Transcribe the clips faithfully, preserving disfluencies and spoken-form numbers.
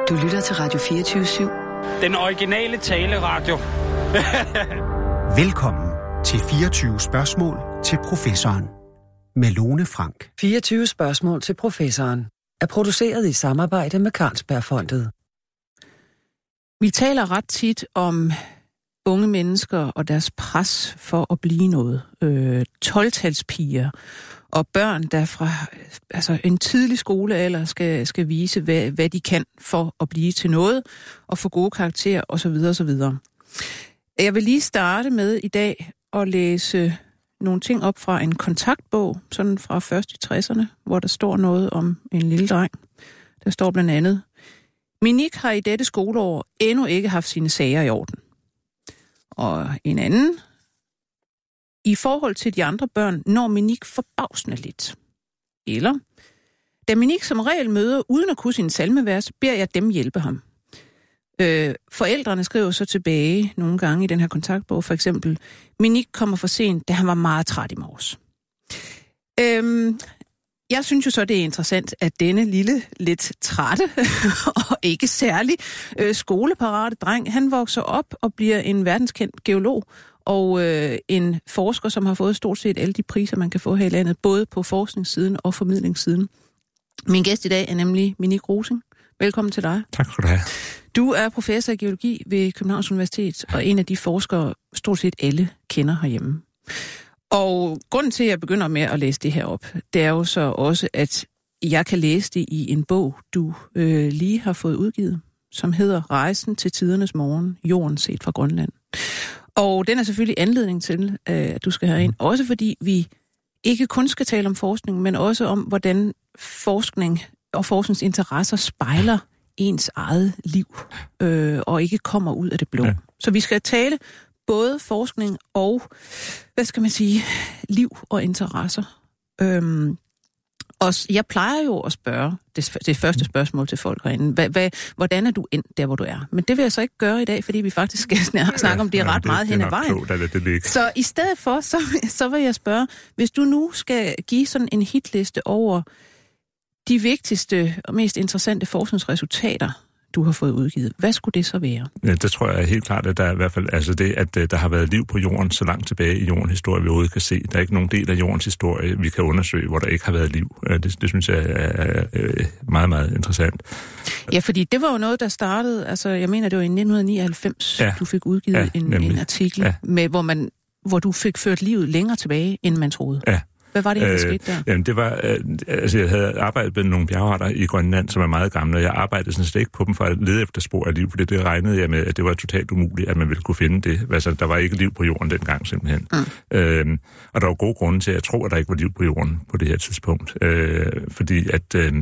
Du lytter til Radio fireogtyve syv. Den originale taleradio. Velkommen til fireogtyve spørgsmål til professoren med Lone Frank. fireogtyve spørgsmål til professoren er produceret i samarbejde med Carlsbergfondet. Vi taler ret tit om unge mennesker og deres pres for at blive noget. Øh, tolv-talspiger og børn, der fra altså en tidlig skolealder skal, skal vise, hvad, hvad de kan for at blive til noget, og få gode karakterer osv. osv. Jeg vil lige starte med i dag at læse nogle ting op fra en kontaktbog, sådan fra først i tresserne, hvor der står noget om en lille dreng. Der står blandt andet: Minik har i dette skoleår endnu ikke haft sine sager i orden. Og en anden: I forhold til de andre børn når Minik forbavsende lidt. Eller: Da Minik som regel møder uden at kunne sin salmevers, beder jeg dem hjælpe ham. Øh, forældrene skriver så tilbage nogle gange i den her kontaktbog, for eksempel: Minik kommer for sent, da han var meget træt i morges. Øhm, jeg synes jo så, det er interessant, at denne lille, lidt trætte og ikke særlig øh, skoleparate dreng, han vokser op og bliver en verdenskendt geolog og øh, en forsker, som har fået stort set alle de priser, man kan få her i landet, både på forskningssiden og formidlingssiden. Min gæst i dag er nemlig Minik Rosing. Velkommen til dig. Tak skal du have. Du er professor i geologi ved Københavns Universitet, og en af de forskere, stort set alle kender herhjemme. Og grunden til, at jeg begynder med at læse det her op, det er jo så også, at jeg kan læse det i en bog, du øh, lige har fået udgivet, som hedder Rejsen til tidernes morgen, jorden set fra Grønland. Og den er selvfølgelig anledning til, øh, at du skal herind, også fordi vi ikke kun skal tale om forskning, men også om, hvordan forskning og forskningsinteresser spejler ens eget liv, øh, og ikke kommer ud af det blå. Ja. Så vi skal tale både forskning og, hvad skal man sige, liv og interesser. Øhm, og jeg plejer jo at spørge det, det første spørgsmål til folk herinde. Hva, hva, hvordan er du endt der, hvor du er? Men det vil jeg så ikke gøre i dag, fordi vi faktisk skal snakke ja, om det ja, ret det, meget hen ad vejen. Klogt, det det så i stedet for, så, så vil jeg spørge, hvis du nu skal give sådan en hitliste over de vigtigste og mest interessante forskningsresultater, du har fået udgivet, hvad skulle det så være? Ja, det tror jeg helt klart, at der er i hvert fald altså det, at der har været liv på jorden så langt tilbage i jordens historie, vi overhovedet kan se. Der er ikke nogen del af jordens historie, vi kan undersøge, hvor der ikke har været liv. Det, det synes jeg er meget, meget interessant. Ja, fordi det var jo noget, der startede, altså jeg mener, det var i nitten nioghalvfems, ja, du fik udgivet ja, en, en artikel, ja, med, hvor, man, hvor du fik ført livet længere tilbage, end man troede. Ja. Hvad var det, der øh, skete der? Jamen, det var, øh, altså jeg havde arbejdet med nogle bjergarter i Grønland, som er meget gamle, og jeg arbejdede sådan set ikke på dem for at lede efter spor af liv, for det regnede jeg med, at det var totalt umuligt, at man ville kunne finde det. Altså, der var ikke liv på jorden dengang, simpelthen. Mm. Øh, og der var gode grunde til, at jeg tror, at der ikke var liv på jorden på det her tidspunkt. Øh, fordi at øh,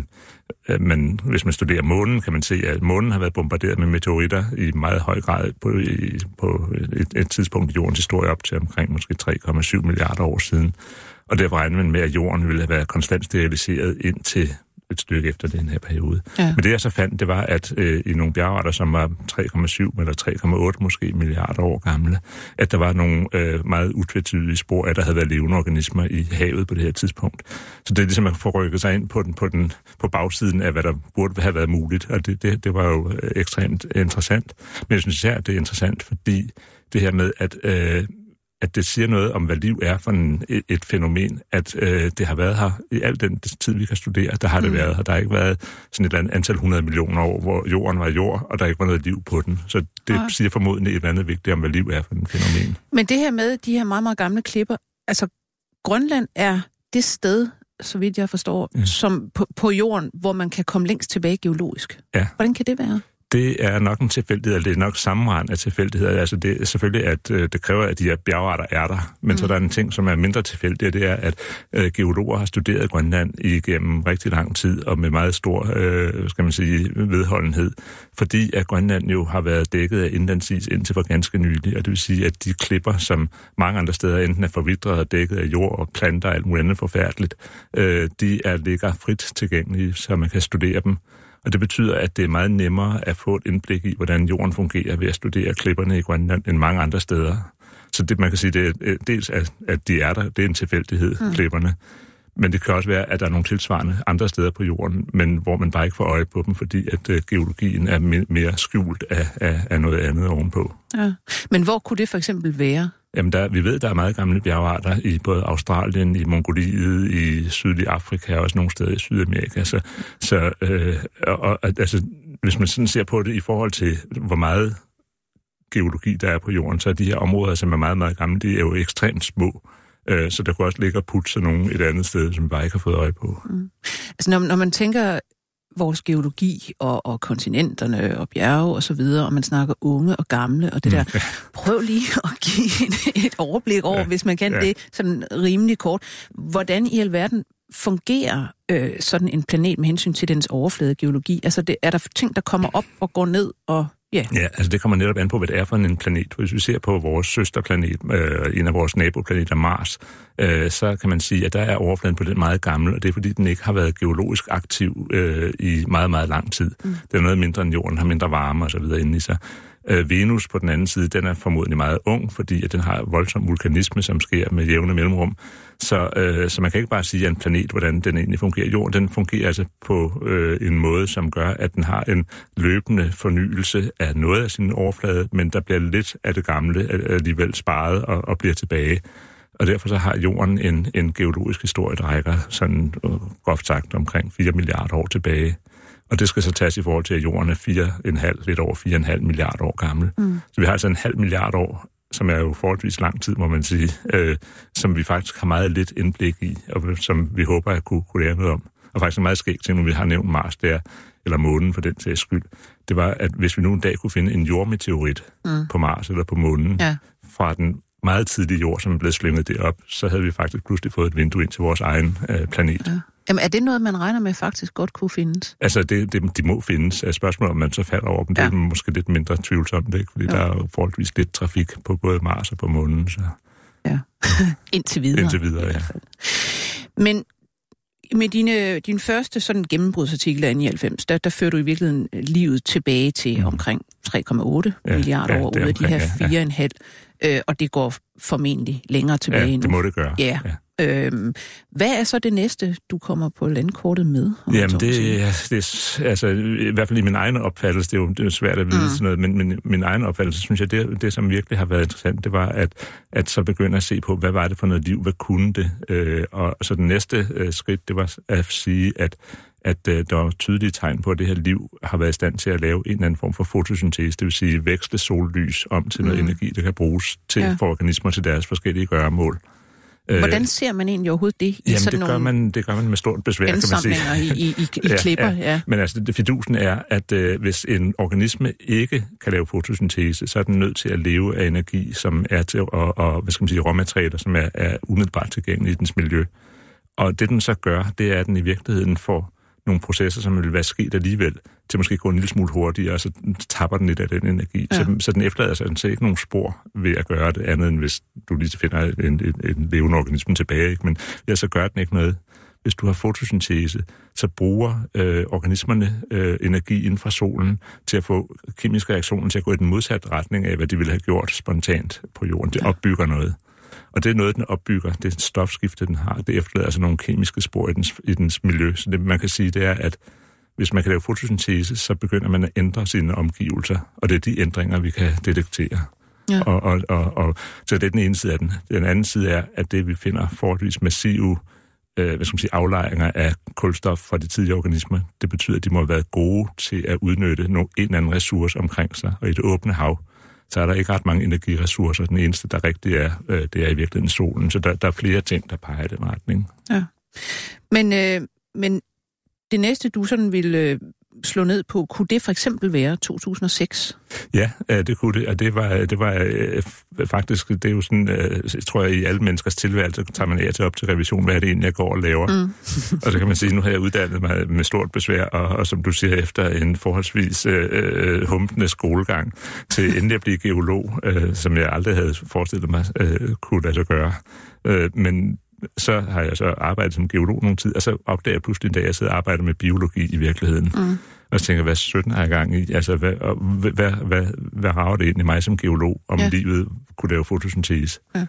man, hvis man studerer månen, kan man se, at månen har været bombarderet med meteoritter i meget høj grad på, i, på et, et tidspunkt i jordens historie op til omkring måske tre komma syv milliarder år siden. Og derfor regner man med, at jorden ville have været konstant steriliseret indtil et stykke efter den her periode. Ja. Men det jeg så fandt, det var, at øh, i nogle bjergarter, som var tre komma syv eller tre komma otte måske milliarder år gamle, at der var nogle øh, meget utvetydige spor, at der havde været levende organismer i havet på det her tidspunkt. Så det er ligesom at få rykket sig ind på, den, på, den, på bagsiden af, hvad der burde have været muligt. Og det, det, det var jo ekstremt interessant. Men jeg synes især, at det er interessant, fordi det her med, at øh, at det siger noget om, hvad liv er for en, et, et fænomen, at øh, det har været her i al den tid, vi kan studere, der har det mm. været her. Der har ikke været sådan et eller andet antal hundrede millioner år, hvor jorden var jord, og der ikke var noget liv på den. Så det ja. siger formodentlig et eller andet vigtigt om, hvad liv er for en fænomen. Men det her med de her meget, meget gamle klipper, altså Grønland er det sted, så vidt jeg forstår, ja. som på, på jorden, hvor man kan komme længst tilbage geologisk. Ja. Hvordan kan det være? Det er nok en tilfældighed, eller det er nok sammenrend af tilfældigheder. Altså det er selvfølgelig, at øh, det kræver, at de her bjergarter er der. Men mm. så er der en ting, som er mindre tilfældig, og det er, at øh, geologer har studeret Grønland igennem rigtig lang tid, og med meget stor, øh, skal man sige, vedholdenhed. Fordi at Grønland jo har været dækket af indlandsis indtil for ganske nylig. Og det vil sige, at de klipper, som mange andre steder enten er forvitret og dækket af jord og planter og alt muligt andet forfærdeligt, øh, de er ligger frit tilgængelige, så man kan studere dem. Og det betyder, at det er meget nemmere at få et indblik i, hvordan jorden fungerer ved at studere klipperne i Grønland end mange andre steder. Så det, man kan sige, det er dels, at, at de er der, det er en tilfældighed, mm. klipperne. Men det kan også være, at der er nogle tilsvarende andre steder på jorden, men hvor man bare ikke får øje på dem, fordi at uh, geologien er me- mere skjult af, af, af noget andet ovenpå. Ja. Men hvor kunne det for eksempel være? Jamen, der, vi ved, der er meget gamle bjergarter i både Australien, i Mongoliet, i sydlig Afrika og også nogle steder i Sydamerika. Så, så øh, og, altså, hvis man sådan ser på det i forhold til, hvor meget geologi der er på jorden, så er de her områder, som er meget, meget gamle, de er jo ekstremt små. Øh, så der kunne også ligge og putte sig nogen et andet sted, som vi bare ikke har fået øje på. Mm. Altså, når, når man tænker vores geologi og, og kontinenterne og bjerge og så videre, og man snakker unge og gamle og det der. Prøv lige at give et overblik over, ja, hvis man kan ja. det sådan rimelig kort. Hvordan i alverden fungerer øh, sådan en planet med hensyn til dens overfladegeologi? Altså, det, er der ting, der kommer op og går ned og... Yeah. Ja, altså det kommer netop an på, hvad det er for en planet. Hvis vi ser på vores søsterplanet, øh, en af vores naboplaneter Mars, øh, så kan man sige, at der er overfladen på den meget gammel, og det er fordi, den ikke har været geologisk aktiv øh, i meget, meget lang tid. Mm. Det er noget mindre end jorden, har mindre varme og så videre inde i sig. Øh, Venus på den anden side, den er formodentlig meget ung, fordi at den har voldsom vulkanisme, som sker med jævne mellemrum. Så, øh, så man kan ikke bare sige, at en planet, hvordan den egentlig fungerer. Jorden, den fungerer altså på øh, en måde, som gør, at den har en løbende fornyelse af noget af sin overflade, men der bliver lidt af det gamle alligevel sparet og, og bliver tilbage. Og derfor så har jorden en, en geologisk historie, der rækker sådan øh, groft sagt omkring fire milliarder år tilbage. Og det skal så tages i forhold til, at jorden er fire komma fem, lidt over fire komma fem milliarder år gammel. Mm. Så vi har altså en halv milliard år, som er jo forholdsvis lang tid, må man sige, øh, som vi faktisk har meget lidt indblik i, og som vi håber at kunne, kunne lære noget om. Og faktisk er meget skægt til, når vi har nævnt Mars der, eller månen for den sags skyld, det var, at hvis vi nu en dag kunne finde en jordmeteorit mm. på Mars eller på månen, ja. fra den meget tidlige jord, som er blevet slynget derop, så havde vi faktisk pludselig fået et vindue ind til vores egen øh, planet. Ja. Jamen, er det noget, man regner med faktisk godt kunne findes? Altså, det, det, de må findes. Spørgsmålet, om man så falder over dem, ja. det er måske lidt mindre tvivlsomt, ikke? Fordi jo. der er jo forholdsvis lidt trafik på både Mars og på månen. Så. Ja, indtil videre. Indtil videre, ja. Men med dine, din første sådan gennembrudsartikel af nioghalvfems, der, der fører du i virkeligheden livet tilbage til mm. omkring tre komma otte ja, milliarder ja, år ud af de her fire komma fem, ja. øh, og det går formentlig længere tilbage ja, nu. det må det gøre. Ja. ja. Øhm, hvad er så det næste, du kommer på landkortet med? Jamen, det er, det er altså, i hvert fald i min egen opfattelse, det er jo, det er jo svært at vide mm. sådan noget, men min, min egen opfattelse, synes jeg, det, det som virkelig har været interessant, det var, at, at så begynde at se på, hvad var det for noget liv, hvad kunne det? Øh, og så den næste øh, skridt, det var at sige, at at øh, der var tydelige tegn på, at det her liv har været i stand til at lave en eller anden form for fotosyntese, det vil sige veksle sollys om til noget mm. energi, der kan bruges til, ja. for organismer til deres forskellige gøremål. Hvordan ser man egentlig overhovedet det? I Jamen, sådan det gør, man, det gør man med stort besvær, kan man sige. I, i, i, i ja, klipper, ja. ja. Men altså, det, fidusen er, at øh, hvis en organisme ikke kan lave fotosyntese, så er den nødt til at leve af energi, som er til og, og hvad skal man sige, råmaterialer, som er, er umiddelbart tilgængelige i dens miljø. Og det, den så gør, det er, at den i virkeligheden får nogle processer, som vil være sket alligevel, til måske gå en lille smule hurtigere, og så tapper den lidt af den energi. Ja. Så, så den efterlader sig altså ikke nogen spor ved at gøre det, andet end hvis du lige finder en, en, en levende organisme tilbage. Ikke? Men ja, så gør den ikke noget. Hvis du har fotosyntese, så bruger øh, organismerne øh, energi inden fra solen til at få kemiske reaktioner til at gå i den modsatte retning af, hvad de ville have gjort spontant på jorden. Det opbygger noget. Og det er noget, den opbygger, det er et stofskifte, den har. Det efterlader altså nogle kemiske spor i dens, i dens miljø. Så det, man kan sige, det er, at hvis man kan lave fotosyntese, så begynder man at ændre sine omgivelser. Og det er de ændringer, vi kan detektere. Ja. Og, og, og, og, så det er den ene side af den. Den anden side er, at det vi finder forholdsvis massive øh, hvad skal man sige, aflejringer af kulstof fra de tidlige organismer, det betyder, at de må have været gode til at udnytte en eller anden ressource omkring sig. Og i det åbne hav, så er der ikke ret mange energiressourcer. Den eneste, der rigtig er, øh, det er i virkeligheden solen. Så der, der er flere ting, der peger i den retning. Ja. Men, øh, men det næste, du sådan ville øh, slå ned på, kunne det for eksempel være to tusind og seks? Ja, øh, det kunne det. Og det var, det var øh, faktisk, det er jo sådan, øh, jeg tror jeg, i alle menneskers tilværelse, tager man af til op til revision, hvad er det egentlig, jeg går og laver. Mm. Og så kan man sige, nu har jeg uddannet mig med stort besvær, og, og som du siger, efter en forholdsvis øh, humpende skolegang, til endelig at blive geolog, øh, som jeg aldrig havde forestillet mig, øh, kunne lade sig gøre. Øh, men så har jeg så arbejdet som geolog nogle tid, og så opdager jeg pludselig en dag, at jeg sidder og arbejder med biologi i virkeligheden. Mm. Og så tænker jeg, hvad sytten har jeg gang i? Altså, hvad, og, hvad, hvad, hvad rager det egentlig mig som geolog, om ja. livet kunne lave fotosyntese? Ja.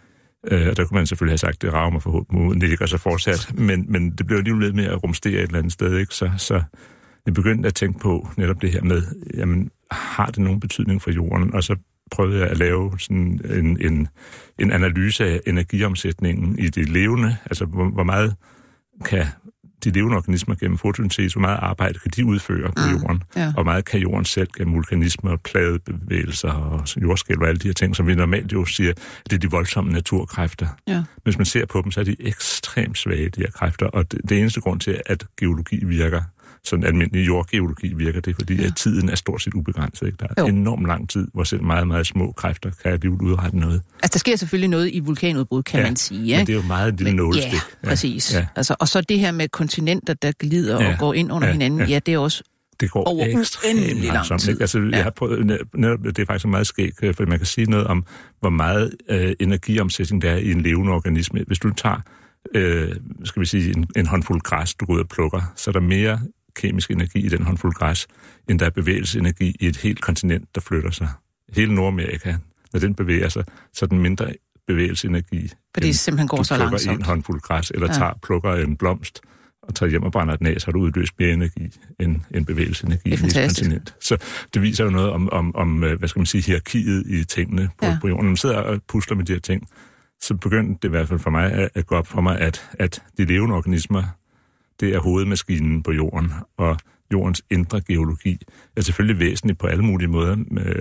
Øh, og der kunne man selvfølgelig have sagt, at det rager mig forhåbentlig ikke, og så fortsat. Men, men det blev alligevel lidt med at rumstere et eller andet sted, ikke? Så, så jeg begyndte at tænke på netop det her med, jamen, har det nogen betydning for jorden? Og så prøvede jeg at lave sådan en, en, en analyse af energiomsætningen i det levende, altså hvor, hvor meget kan de levende organismer gennem fotosyntese, hvor meget arbejde kan de udføre på mm, jorden, ja. Og hvor meget kan jorden selv gennem vulkanismer, pladebevægelser og jordskælv og alle de her ting, som vi normalt jo siger, at det er de voldsomme naturkræfter. Ja. Hvis man ser på dem, så er de ekstremt svage, de her kræfter, og det, det eneste grund til, at geologi virker, sådan almindelig jordgeologi virker, det er fordi, ja. At tiden er stort set ubegrænset. Ikke? Der er jo. Enormt lang tid, hvor selv meget, meget små kræfter kan alligevel udrette noget. Altså, der sker selvfølgelig noget i vulkanudbrud, kan ja, man sige. Ja? Men det er jo meget lille nålestik. Ja, præcis. Ja. Altså, og så det her med kontinenter, der glider ja. Og går ind under ja. Hinanden, ja. Ja, det er også det går over uendelig lang tid. Altså, ja. Jeg har prøvet, netop, det er faktisk meget skægt, for man kan sige noget om, hvor meget øh, energiomsætning der er i en levende organisme. Hvis du tager, øh, skal vi sige, en, en håndfuld græs, du går ud og plukker, så er der mere kemisk energi i den håndfuld græs, end der er bevægelsesenergi i et helt kontinent, der flytter sig. Hele Nordamerika, når den bevæger sig, så er den mindre bevægelsesenergi. Fordi det simpelthen går så langsomt. Du plukker en håndfuld græs, eller ja. tager, plukker en blomst, og tager hjem og brænder den af, så har du udløst mere energi end, end bevægelsesenergi i et kontinent. Så det viser jo noget om, om, om hvad skal man sige, hierarkiet i tingene på, ja. På jorden. Når man sidder og pusler med de her ting, så begyndte det i hvert fald for mig at, at gå op for mig, at, at de levende organismer, det er hovedmaskinen på jorden, og jordens indre geologi er selvfølgelig væsentligt på alle mulige måder,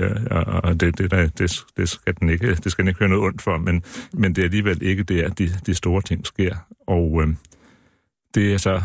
og det, det, der, det, det, skal, den ikke, det skal den ikke høre noget ondt for, men, men det er alligevel ikke der, de, de store ting sker. Og øh, det er så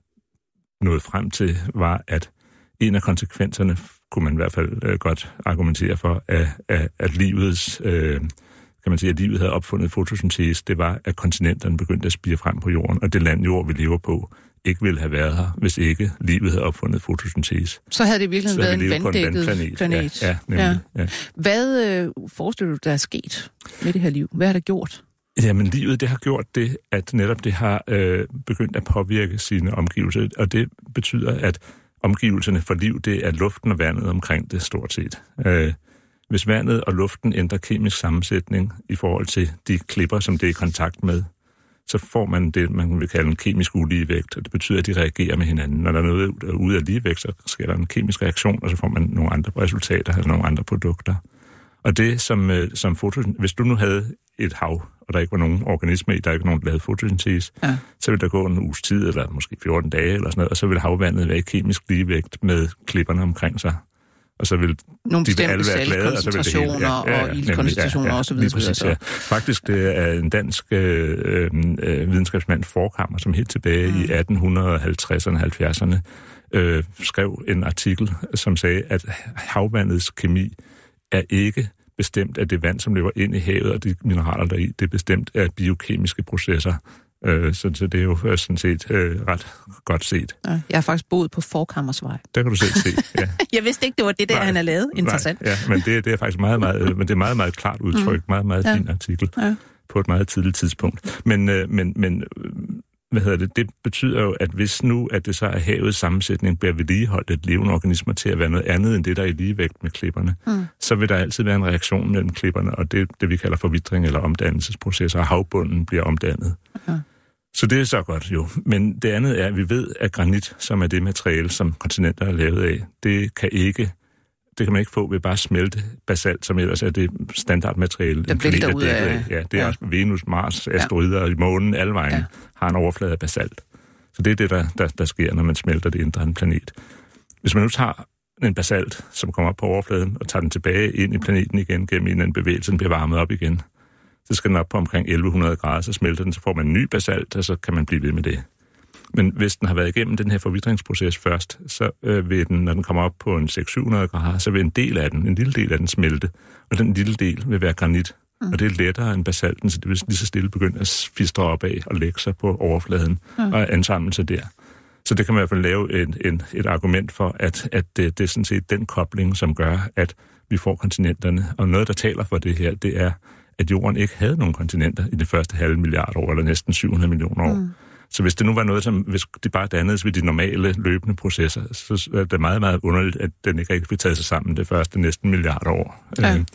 nået frem til, var, at en af konsekvenserne, kunne man i hvert fald øh, godt argumentere for, at, at, at livets... Øh, kan man sige, at livet havde opfundet fotosyntese, det var, at kontinenterne begyndte at spire frem på jorden, og det land jord, vi lever på, ikke ville have været her, hvis ikke livet havde opfundet fotosyntese. Så havde det virkelig været en vanddækket planet. planet. Ja, ja, nemlig, ja. Ja. Hvad øh, forestiller du, der er sket med det her liv? Hvad har det gjort? Jamen, livet, det har gjort det, at netop det har øh, begyndt at påvirke sine omgivelser, og det betyder, at omgivelserne for liv, det er luften og vandet omkring det stort set. Øh, Hvis vandet og luften ændrer kemisk sammensætning i forhold til de klipper, som det er i kontakt med, så får man det, man vil kalde en kemisk uligevægt, og det betyder, at de reagerer med hinanden. Når der er noget ude af ligevægt, så sker der en kemisk reaktion, og så får man nogle andre resultater, eller nogle andre produkter. Og det som, som fotosyntese, hvis du nu havde et hav, og der ikke var nogen organisme i, der ikke var nogen, der lavede fotosyntese, ja. Så ville der gå en uges tid, eller måske fjorten dage, eller sådan noget, og så ville havvandet være i kemisk ligevægt med klipperne omkring sig. Og så vil nogle de alle være glade, og så vil det hele. Ja, ja, ja, og iltkoncentrationer ja, ja, og så videre. Præcis, ja. Faktisk det er en dansk øh, øh, videnskabsmand, Forchhammer, som helt tilbage mm. i atten halvtredserne og halvfjerdserne øh, skrev en artikel, som sagde, at havvandets kemi er ikke bestemt af det vand, som løber ind i havet, og de mineraler deri. Det er bestemt af biokemiske processer. Så, så det er jo sådan set øh, ret godt set. Ja, jeg har faktisk boet på Forchhammersvej. Der kan du selv se, ja. Jeg vidste ikke, det var det der, nej, han har lavet. Interessant. Nej, ja, men det, det er faktisk meget, meget, men det er meget, meget klart udtryk. Mm. Meget, meget ja. Fin artikel ja. På et meget tidligt tidspunkt. Men, øh, men, men hvad hedder det? Det betyder jo, at hvis nu, at det så er havets sammensætning, bliver vedligeholdt et levende organismer til at være noget andet end det, der er i ligevægt med klipperne, mm. så vil der altid være en reaktion mellem klipperne, og det, det vi kalder forvitring eller omdannelsesprocesser, og havbunden bliver omdannet. Okay. Så det er så godt jo. Men det andet er, at vi ved, at granit, som er det materiale, som kontinenter er lavet af, det kan ikke, det kan man ikke få ved bare at smelte basalt, som ellers er det standardmateriale. Der vælter ud af... af. Ja, det er ja. Også Venus, Mars, asteroider, ja. I månen, alle vejen ja. Har en overflade af basalt. Så det er det, der, der, der sker, når man smelter det indre af en planet. Hvis man nu tager en basalt, som kommer op på overfladen, og tager den tilbage ind i planeten igen gennem en eller anden bevægelse, den bliver varmet op igen, så skal den op på omkring elleve hundrede grader, så smelter den, så får man en ny basalt, og så kan man blive ved med det. Men hvis den har været igennem den her forvitringsproces først, så øh, vil den, når den kommer op på en seks til syv hundrede grader, så vil en del af den, en lille del af den smelte, og den lille del vil være granit. Mm. Og det er lettere end basalten, så det vil lige så stille begynde at fistre opad og lægge sig på overfladen mm. og ansamle sig der. Så det kan man i hvert fald lave en, en, et argument for, at, at det, det er sådan set den kobling, som gør, at vi får kontinenterne. Og noget, der taler for det her, det er, at jorden ikke havde nogen kontinenter i det første halve milliard år, eller næsten syv hundrede millioner år. Mm. Så hvis det nu var noget, som hvis det bare dannedes ved de normale løbende processer, så er det meget, meget underligt, at den ikke rigtig blev taget sig sammen det første næsten milliard år. Ja.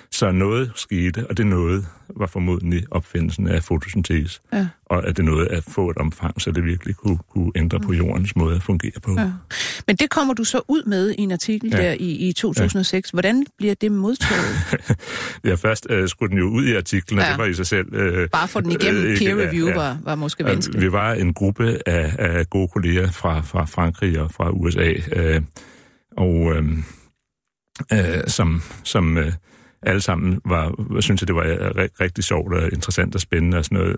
Så noget skete, og det noget var formodentlig opfindelsen af fotosyntese. Ja. Og at det noget at få et omfang, så det virkelig kunne, kunne ændre på jordens måde at fungere på. Ja. Men det kommer du så ud med i en artikel ja. der i, i to tusind og seks. Ja. Hvordan bliver det modtaget? ja, først øh, skulle den jo ud i artiklen, og ja. det var i sig selv... Øh, Bare for den igennem øh, peer review ja, ja. Var, var måske vanskeligt. Vi var en gruppe af, af gode kolleger fra, fra Frankrig og fra U S A, øh, og øh, øh, som... som øh, alle sammen var, synes jeg, det var rigtig sjovt og interessant og spændende og sådan noget.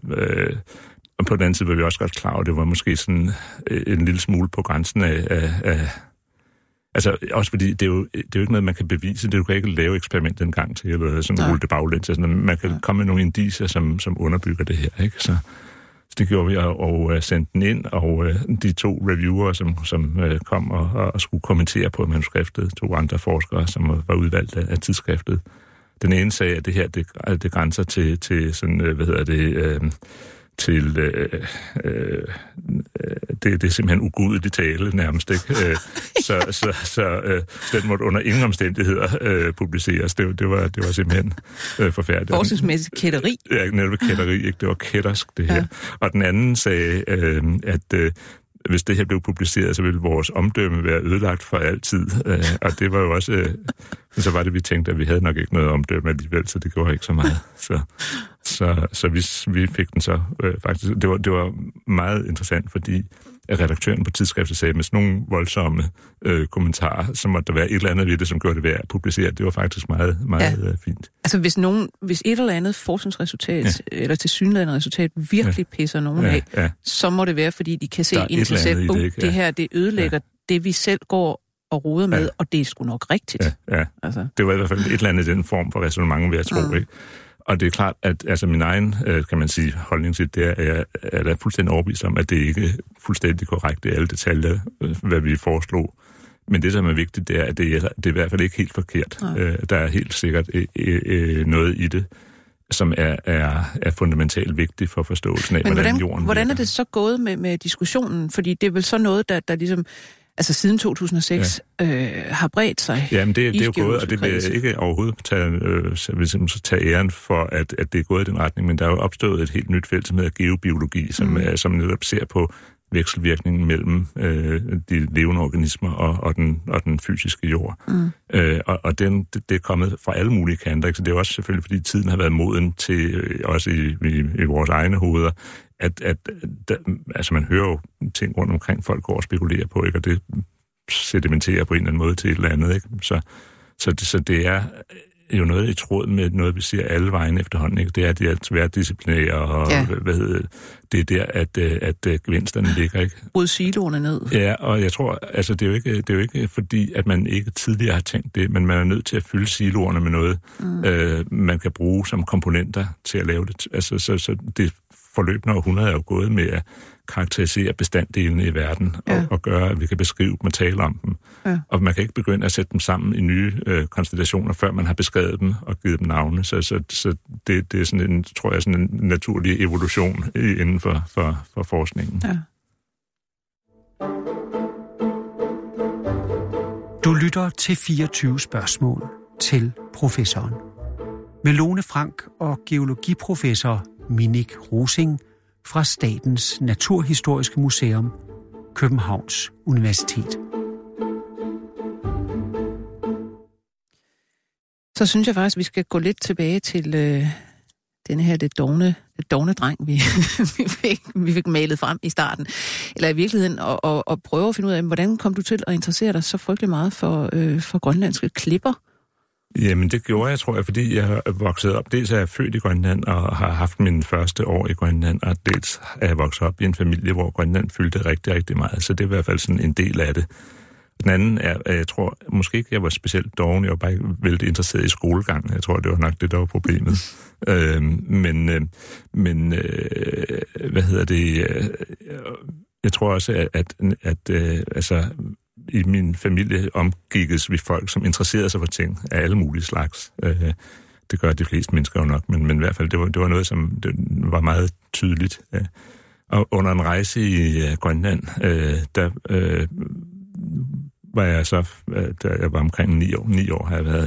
Og på den anden side var vi også godt klar over, at det var måske sådan en lille smule på grænsen af... af, af altså, også fordi det er, jo, det er jo ikke noget, man kan bevise. Det er jo kan ikke lave eksperiment en gang til, eller sådan rulle det baglæns. Altså, man kan komme med nogle indicier, som, som underbygger det her, ikke? Så, så det gjorde vi, og, og sendte den ind, og de to reviewer, som, som kom og, og skulle kommentere på manuskriptet, to andre forskere, som var udvalgt af, af tidsskriftet. Den ene sagde, at det her, det, det grænser til, til sådan, hvad hedder det, øh, til, øh, øh, det, det er simpelthen ugudeligt tale nærmest, ikke? Øh, så så, så øh, den måtte under ingen omstændigheder øh, publiceres. Det, det, var, det var simpelthen øh, forfærdeligt. Forskningsmæssigt kætteri. Ja, netop kætteri, ikke? Det var kættersk, det her. Ja. Og den anden sagde, øh, at... Øh, hvis det her blev publiceret, så ville vores omdømme være ødelagt for altid. Øh, og det var jo også... Øh, så var det, vi tænkte, at vi havde nok ikke noget omdømme alligevel, så det gjorde ikke så meget. Så, så, så vi, vi fik den så øh, faktisk... Det var, det var meget interessant, fordi redaktøren på tidsskriftet sagde, med sådan nogle voldsomme øh, kommentarer, så måtte der være et eller andet ved det, som gjorde det værd at publicere. Det var faktisk meget, meget ja. øh, fint. Altså hvis, nogen, hvis et eller andet forskningsresultat, ja. eller tilsyneladende resultat, virkelig ja. pisser nogen ja. af, ja. så må det være, fordi de kan se ind til selv, oh, det, ja. det her, det ødelægger ja. det, vi selv går og roder med, ja. og det er sgu nok rigtigt. Ja, ja. Altså. Det var i hvert fald et eller andet i den form for ræsonnement, vil jeg tro, mm. ikke? Og det er klart, at altså, min egen, kan man sige, holdning til det, er, jeg er da fuldstændig overbevist om, at det ikke er fuldstændig korrekt i alle detaljer, hvad vi foreslog. Men det, som er vigtigt, det er, at det er, det er i hvert fald ikke helt forkert. Ja. Der er helt sikkert noget i det, som er, er, er fundamentalt vigtigt for forståelsen af, Men hvordan, hvordan jorden hvordan er virker. det så gået med, med diskussionen? Fordi det er vel så noget, der, der ligesom... Altså siden to tusind og seks ja. øh, har bredt sig. Jamen det, det er jo gået, og det vil jeg ikke overhovedet tage, øh, tage æren for, at, at det er gået i den retning, men der er jo opstået et helt nyt felt, som hedder geobiologi, som, mm. er, som netop ser på vekselvirkningen mellem øh, de levende organismer og, og, den, og den fysiske jord. Mm. Øh, og og den, det, det er kommet fra alle mulige kanter, ikke? Så det er også selvfølgelig, fordi tiden har været moden til, øh, også i, i, i vores egne hoveder, at, at der, altså man hører jo ting rundt omkring, folk går og spekulerer på, ikke? Og det sedimenterer på en eller anden måde til et eller andet, ikke? Så, så, det, så det er jo noget i tråd med noget, vi siger alle vejen efterhånden, ikke? Det er, at de er tværdisciplinære, og ja. hvad hedder det, det er der, at, at, at gevinsterne ligger, ikke? Bryd siloerne ned. Ja, og jeg tror, altså det er jo ikke, det er jo ikke fordi, at man ikke tidligere har tænkt det, men man er nødt til at fylde siloerne med noget, mm. øh, man kan bruge som komponenter til at lave det. Altså, så, så det forløbende århundrede er jo gået med at karakterisere bestanddelene i verden, ja. og, og gøre, at vi kan beskrive dem og tale om dem. Ja. Og man kan ikke begynde at sætte dem sammen i nye øh, konstellationer, før man har beskrevet dem og givet dem navne. Så, så, så det, det er sådan en, tror jeg, sådan en naturlig evolution inden for, for, for forskningen. Ja. Du lytter til fireogtyve spørgsmål til professoren. Melone Frank og geologiprofessor Minik Rosing fra Statens Naturhistoriske Museum, Københavns Universitet. Så synes jeg faktisk, at vi skal gå lidt tilbage til øh, denne her det dovne, det dovne dreng, vi, vi, fik, vi fik malet frem i starten. Eller i virkeligheden, og, og, og prøve at finde ud af, hvordan kom du til at interessere dig så frygtelig meget for, øh, for grønlandske klipper? Jamen, det gjorde jeg, tror jeg, fordi jeg har vokset op. Dels er jeg født i Grønland og har haft mine første år i Grønland, og dels er jeg vokset op i en familie, hvor Grønland fyldte rigtig, rigtig meget. Så det er i hvert fald sådan en del af det. Den anden er, at jeg tror måske ikke, jeg var specielt doven. Jeg var bare ikke vældig interesseret i skolegang. Jeg tror, det var nok det, der var problemet. øhm, men, øh, men øh, hvad hedder det? Øh, jeg tror også, at, at, at øh, altså... i min familie omgikkes vi folk, som interesserede sig for ting af alle mulige slags. Øh, det gør de fleste mennesker jo nok, men, men i hvert fald, det var, det var noget, som det var meget tydeligt. Øh. Og under en rejse i uh, Grønland, øh, der øh, var jeg så, da jeg var omkring ni år, ni år har jeg været, ja,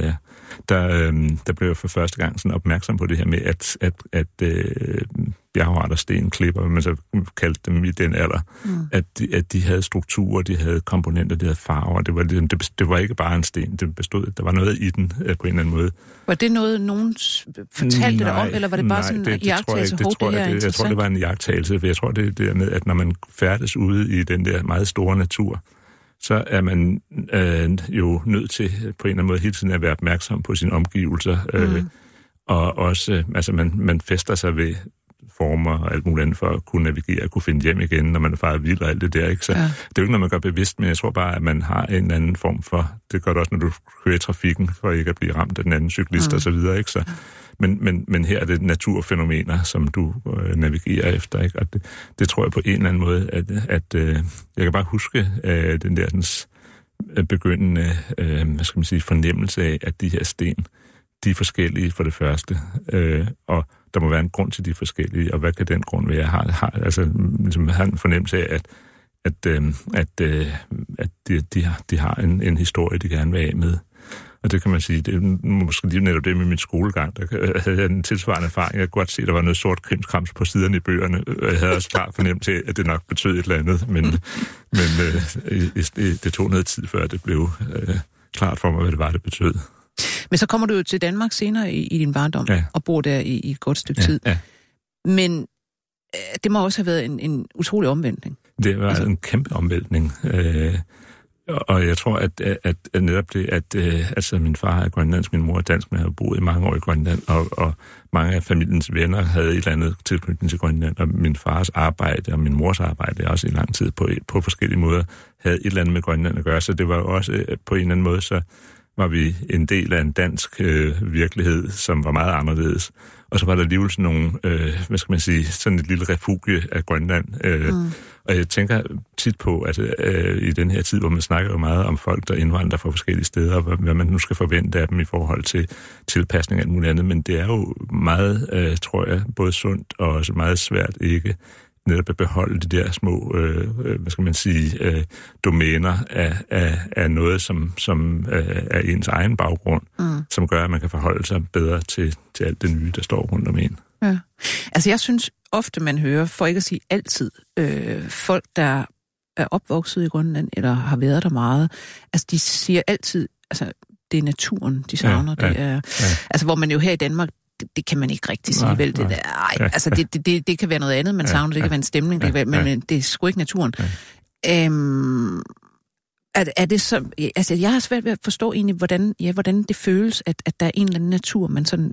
der, øh, der blev jeg for første gang sådan opmærksom på det her med, at, at, at øh, bjergarter, sten, klipper, man så kaldte dem i den alder, mm. at, de, at de havde strukturer, de havde komponenter, de havde farver. Det var, det, det var ikke bare en sten, det bestod, der var noget i den øh, på en eller anden måde. Var det noget, nogen fortalte dig om, eller var det bare nej, sådan det, en iagttagelse? Det, det, tror jeg, det, jeg tror, det var en iagttagelse, for jeg tror, det er det med, at når man færdes ude i den der meget store natur, så er man øh, jo nødt til på en eller anden måde hele tiden at være opmærksom på sine omgivelser, øh, mm. og også, altså man, man fester sig ved former og alt muligt andet for at kunne navigere og kunne finde hjem igen, når man er faret vild og alt det der, ikke? Så ja. Det er jo ikke noget, man gør bevidst, men jeg tror bare, at man har en eller anden form for, det gør det også, når du kører i trafikken, for ikke at blive ramt af den anden cyklist mm. og så videre, ikke? Så, men, men, men her er det naturfænomener, som du øh, navigerer efter, ikke? Og det, det tror jeg på en eller anden måde, at, at øh, jeg kan bare huske øh, den der sådan, begyndende, øh, hvad skal man sige, fornemmelse af, at de her sten, de er forskellige for det første, øh, og der må være en grund til de forskellige, og hvad kan den grund være? Jeg har, har, altså, ligesom, har en fornemmelse af, at, at, øh, at, øh, at de, de, har, de har en, en historie, de gerne vil af med. Og det kan man sige, det er måske lige netop det med min skolegang. Der havde jeg en tilsvarende erfaring. Jeg kunne godt se, at der var noget sort krimskrams på siderne i bøgerne. Jeg havde også klart fornemt til, at det nok betød et eller andet, men, men øh, det, det tog noget tid, før det blev øh, klart for mig, hvad det var, det betød. Men så kommer du jo til Danmark senere i, i din barndom, ja. Og bor der i, i et godt stykke ja, tid. Ja. Men øh, det må også have været en, en utrolig omvæltning. Det var altså en kæmpe omvæltning. Øh, og jeg tror, at, at, at netop det, at øh, altså min far er grønlandsk, min mor er dansk, men jeg har boet i mange år i Grønland, og, og mange af familiens venner havde et eller andet tilknytning til Grønland, og min fars arbejde og min mors arbejde også i lang tid på, på forskellige måder havde et eller andet med Grønland at gøre. Så det var også på en eller anden måde, så var vi en del af en dansk øh, virkelighed, som var meget anderledes. Og så var der alligevel sådan nogle, øh, hvad skal man sige, sådan et lille refugie af Grønland. Øh, mm. Og jeg tænker tit på, at øh, i den her tid, hvor man snakker jo meget om folk, der indvandrer fra forskellige steder, og hvad man nu skal forvente af dem i forhold til tilpasning og alt muligt andet, men det er jo meget, øh, tror jeg, både sundt og også meget svært ikke netop at beholde de der små, øh, hvad skal man sige, øh, domæner af, af, af noget, som, som øh, er ens egen baggrund, mm. som gør, at man kan forholde sig bedre til, til alt det nye, der står rundt om en. Ja. Altså jeg synes ofte, man hører, for ikke at sige altid, øh, folk, der er opvokset i Grønland, eller har været der meget, altså de siger altid, altså det er naturen, de savner. Ja, ja, det er, ja. Altså hvor man jo her i Danmark, Det, det kan man ikke rigtig sige, nej, vel? Det, der, ej, ja, altså, det, det, det kan være noget andet, man savner. Det kan være en stemning, det kan være, men, men det er sgu ikke naturen. Ja. Øhm, er, er det så... Altså, jeg har svært ved at forstå egentlig, hvordan, ja, hvordan det føles, at, at der er en eller anden natur, man sådan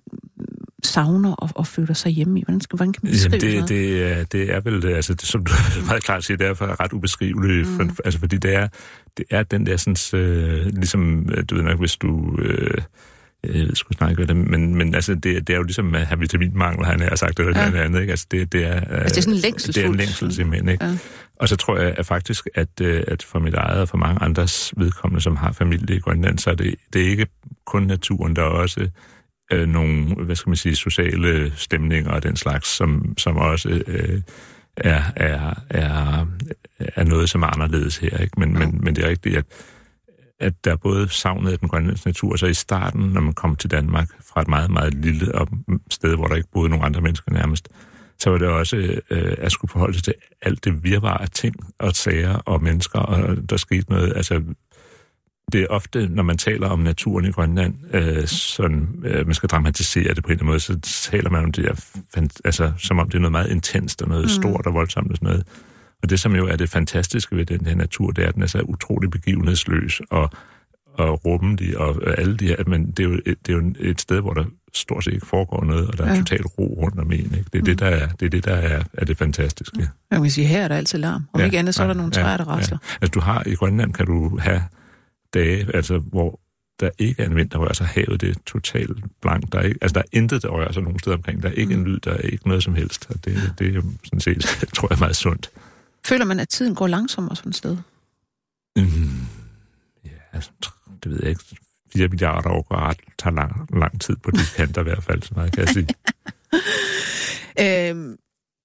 savner og, og føler sig hjemme i. Hvordan, skal, hvordan kan man beskrive det? Det er, det er vel, altså, det, som du meget klart siger, det er for ret ubeskriveligt, mm. for, altså, fordi det er, det er den der sådan, øh, ligesom, du ved nok, hvis du... Øh, jeg ved sgu snakke det, men, men altså, det, det er jo ligesom at have vitaminmangel, han har sagt, eller ja. noget andet, ikke? Altså, det, det er... Altså, det er sådan en længselsfuld. Det er en længsel, simpelthen, ikke? Ja. Og så tror jeg at faktisk, at, at for mit eget og for mange andres vedkommende, som har familie i Grønland, så er det, det er ikke kun naturen, der er også øh, nogle, hvad skal man sige, sociale stemninger og den slags, som, som også øh, er, er, er, er noget, som er anderledes her, ikke? Men, ja. men, men det er rigtigt, at at der er både savnet af den grønlandske natur, så i starten, når man kom til Danmark fra et meget, meget lille sted, hvor der ikke boede nogen andre mennesker nærmest, så var det også øh, at skulle forholde sig til alt det virvar af ting og sager og mennesker, og der skete noget. Altså, det er ofte, når man taler om naturen i Grønland, øh, sådan, øh, man skal dramatisere det på en eller anden måde, så taler man om det, altså, som om det er noget meget intenst og noget mm. stort og voldsomt og sådan noget. Og det, som jo er det fantastiske ved den her natur, det er, at den er så utrolig begivenhedsløs og, og rummelig og alle de her, men det er, jo et, det er jo et sted, hvor der stort set ikke foregår noget, og der er ja. totalt ro rundt om en. Ikke? Det er mm. det, der er det, er det, der er, er det fantastiske. Ja. Jeg kan sige, her er der altid larm. Om ja, ikke andet, så er der nogle træer, ja, der rasler. Ja. Altså, du har i Grønland, kan du have dage, altså, hvor der ikke er en vind, der rører sig. Havet, det er totalt blankt. Der er ikke, altså, der er intet, der rører sig nogen steder omkring. Der er ikke mm. en lyd, der er ikke noget som helst. Og det, det er jo sådan set, tror jeg, meget sundt. Føler man, at tiden går langsommere sådan et sted? Mm, ja, altså, det ved jeg ikke. Fire milliarder år går ret, tager lang, lang tid på de kanter i hvert fald, så meget kan jeg sige. øhm,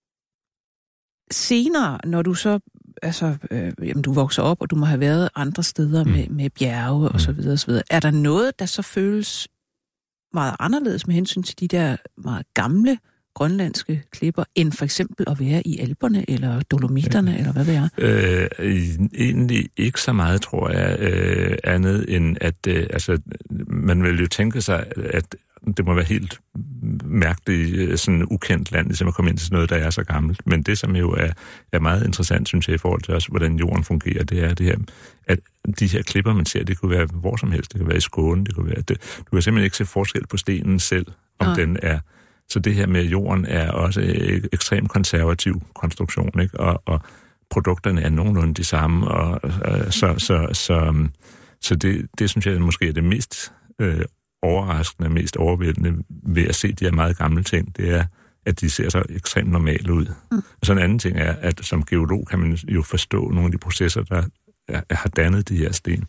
senere, når du så, altså, øh, jamen, du vokser op, og du må have været andre steder mm. med, med bjerge og mm. så videre, og så videre. Er der noget, der så føles meget anderledes med hensyn til de der meget gamle grønlandske klipper, end for eksempel at være i Alperne, eller Dolomitterne, ja. eller hvad det er? Øh, egentlig ikke så meget, tror jeg, øh, andet end at, øh, altså, man vil jo tænke sig, at det må være helt mærkeligt, sådan ukendt land, ligesom at komme ind til noget, der er så gammelt. Men det, som jo er, er meget interessant, synes jeg, i forhold til også, hvordan jorden fungerer, det er det her, at de her klipper, man ser, det kunne være hvor som helst. Det kunne være i Skåne, det kunne være... Det, du kan simpelthen ikke se forskel på stenen selv, om Nej. den er... Så det her med jorden er også en ekstremt konservativ konstruktion, ikke? Og, og produkterne er nogenlunde de samme, og øh, så, så, så, så det, det synes jeg måske er det mest øh, overraskende, mest overvældende ved at se de her meget gamle ting, det er, at de ser så ekstremt normale ud. Mm. Og så en anden ting er, at som geolog kan man jo forstå nogle af de processer, der er, har dannet de her sten.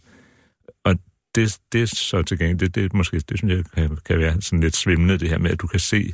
Og det, det er så til gengæld, det, det, måske, det synes jeg kan, kan være sådan lidt svimlende, det her med, at du kan se,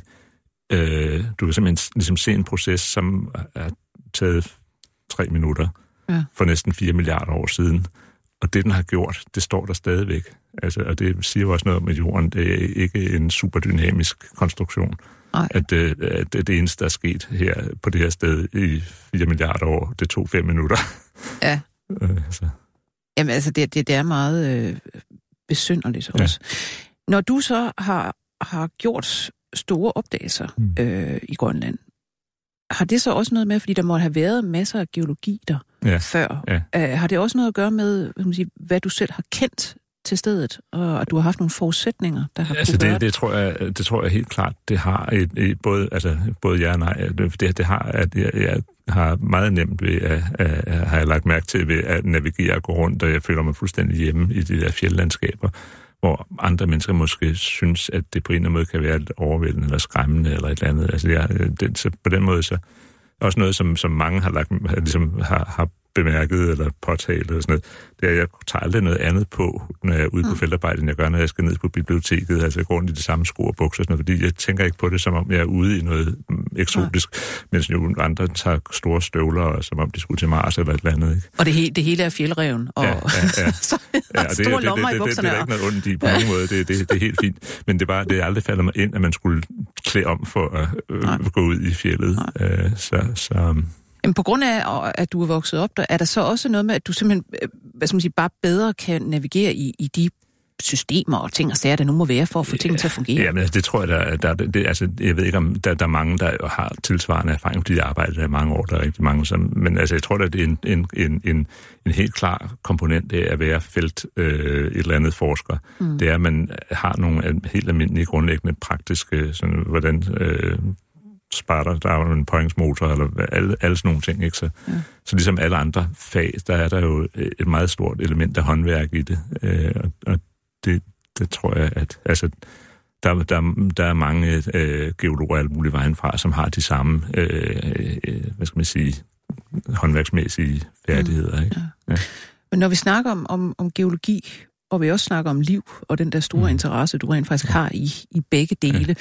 øh, du kan simpelthen ligesom se en proces, som er taget tre minutter ja. for næsten fire milliarder år siden. Og det, den har gjort, det står der stadigvæk. Altså, og det siger jo også noget om, at jorden det er ikke en superdynamisk konstruktion. At, øh, at det eneste, der er sket her på det her sted i fire milliarder år, det tog fem minutter. Ja. øh, så. Jamen altså, det, det, det er meget øh, besynderligt også. Ja. Når du så har, har gjort store opdagelser mm. øh, i Grønland, har det så også noget med, fordi der må have været masser af geologi der ja. før, ja. Øh, har det også noget at gøre med, hvad, man sige, hvad du selv har kendt til stedet, og at du har haft nogle forudsætninger, der har altså det, det tror jeg, det tror jeg helt klart, det har et, et, både, altså både ja og nej. Det, det har, at jeg, jeg har meget nemt ved at, at, at har jeg lagt mærke til ved at navigere og gå rundt, og jeg føler mig fuldstændig hjemme i de der fjeldlandskaber, hvor andre mennesker måske synes, at det på en eller anden måde kan være lidt overvældende eller skræmmende eller et eller andet. Altså jeg, det, så på den måde så også noget, som, som mange har lagt, ligesom har, har bemærket eller påtalt eller sådan noget, det er, at jeg tager aldrig noget andet på, når jeg er ude på mm. feltarbejde, end jeg gør, når jeg skal ned på biblioteket. Altså jeg går rundt i de samme sko og bukser, sådan noget, fordi jeg tænker ikke på det, som om jeg er ude i noget eksotisk, ja. mens jo andre tager store støvler, som om de skulle til Mars eller et eller andet. Ikke? Og det, he- det hele er fjeldreven, og, ja, ja, ja. så ja, og det, store det, lommer det, det, i bukserne. Det, det, det, det er ikke noget ondt i på nogen måde, det, det, det er helt fint. Men det er bare, det er aldrig faldet mig ind, at man skulle klæde om for at øh, gå ud i fjeldet. Øh, så... så Men på grund af, at du er vokset op der, er der så også noget med, at du simpelthen, hvad skal man sige, bare bedre kan navigere i, i de systemer og ting og sager, der nu må være for at få tingene til at fungere? Ja, men det tror jeg, der, der det, altså, jeg ved ikke om, der, der er mange, der har tilsvarende erfaring, fordi de arbejder der i mange år, der er rigtig mange, som, men altså, jeg tror, at det er en, en, en, en, en helt klar komponent af at være felt øh, et eller andet forsker. Mm. Det er, at man har nogle helt almindelige, grundlæggende praktiske, sådan, hvordan... Øh, sparter, der er jo en påhængsmotor, eller alle, alle sådan nogle ting, ikke? Så, ja. så ligesom alle andre fag, der er der jo et meget stort element af håndværk i det, øh, og, og det, det tror jeg, at altså, der, der, der er mange øh, geologer alle mulige vejen fra, som har de samme, øh, øh, hvad skal man sige, håndværksmæssige færdigheder, ikke? Ja. Ja. Men når vi snakker om, om, om geologi, og vi også snakker om liv, og den der store mm. interesse, du rent faktisk har i, i begge dele, ja.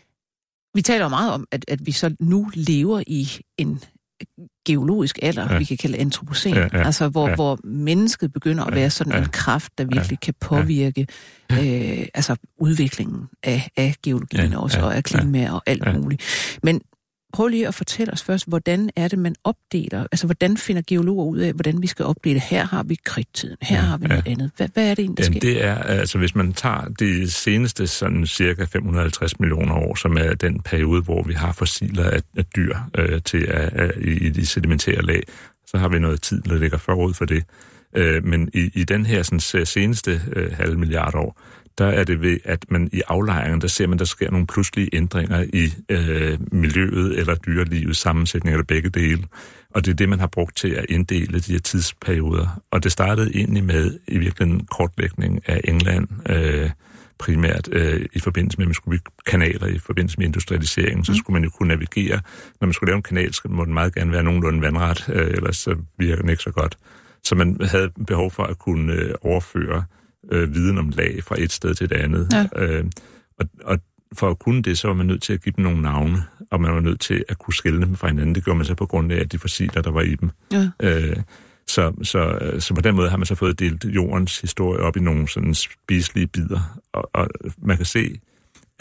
Vi taler jo meget om, at, at vi så nu lever i en geologisk alder, ja. vi kan kalde antropocen, ja, ja, altså hvor, ja. hvor mennesket begynder at være sådan ja. en kraft, der virkelig kan påvirke ja. øh, altså udviklingen af, af geologien ja. også, ja. og af klima ja. og alt ja. muligt. Men prøv lige at fortælle os først, hvordan er det, man opdeler, altså hvordan finder geologer ud af, hvordan vi skal opdele? Her har vi kridttiden, her ja, har vi noget ja. andet. Hvad, hvad er det egentlig, der Jamen, sker? Det er, altså hvis man tager de seneste sådan cirka fem hundrede og halvtreds millioner år, som er den periode, hvor vi har fossiler af, af dyr øh, til at, at, i, i de sedimentære lag, så har vi noget tid, der ligger forud for det. Øh, men i, i den her sådan, seneste øh, halve milliard år, der er det ved, at man i aflejringen, der ser man, der sker nogle pludselige ændringer i øh, miljøet eller dyrelivets sammensætning, eller begge dele. Og det er det, man har brugt til at inddele de her tidsperioder. Og det startede egentlig med i virkeligheden en kortlægning af England, øh, primært øh, i forbindelse med, at man skulle bygge kanaler i forbindelse med industrialiseringen. Så skulle man jo kunne navigere. Når man skulle lave en kanal, så må den meget gerne være nogenlunde vandret, øh, ellers så virker den ikke så godt. Så man havde behov for at kunne øh, overføre Øh, viden om lag fra et sted til et andet. Ja. Øh, og, og for at kunne det, så var man nødt til at give dem nogle navne, og man var nødt til at kunne skille dem fra hinanden. Det gjorde man så på grund af de fossiler, der var i dem. Ja. Øh, så, så, så på den måde har man så fået delt jordens historie op i nogle sådan spiselige bidder. Og, og man kan se,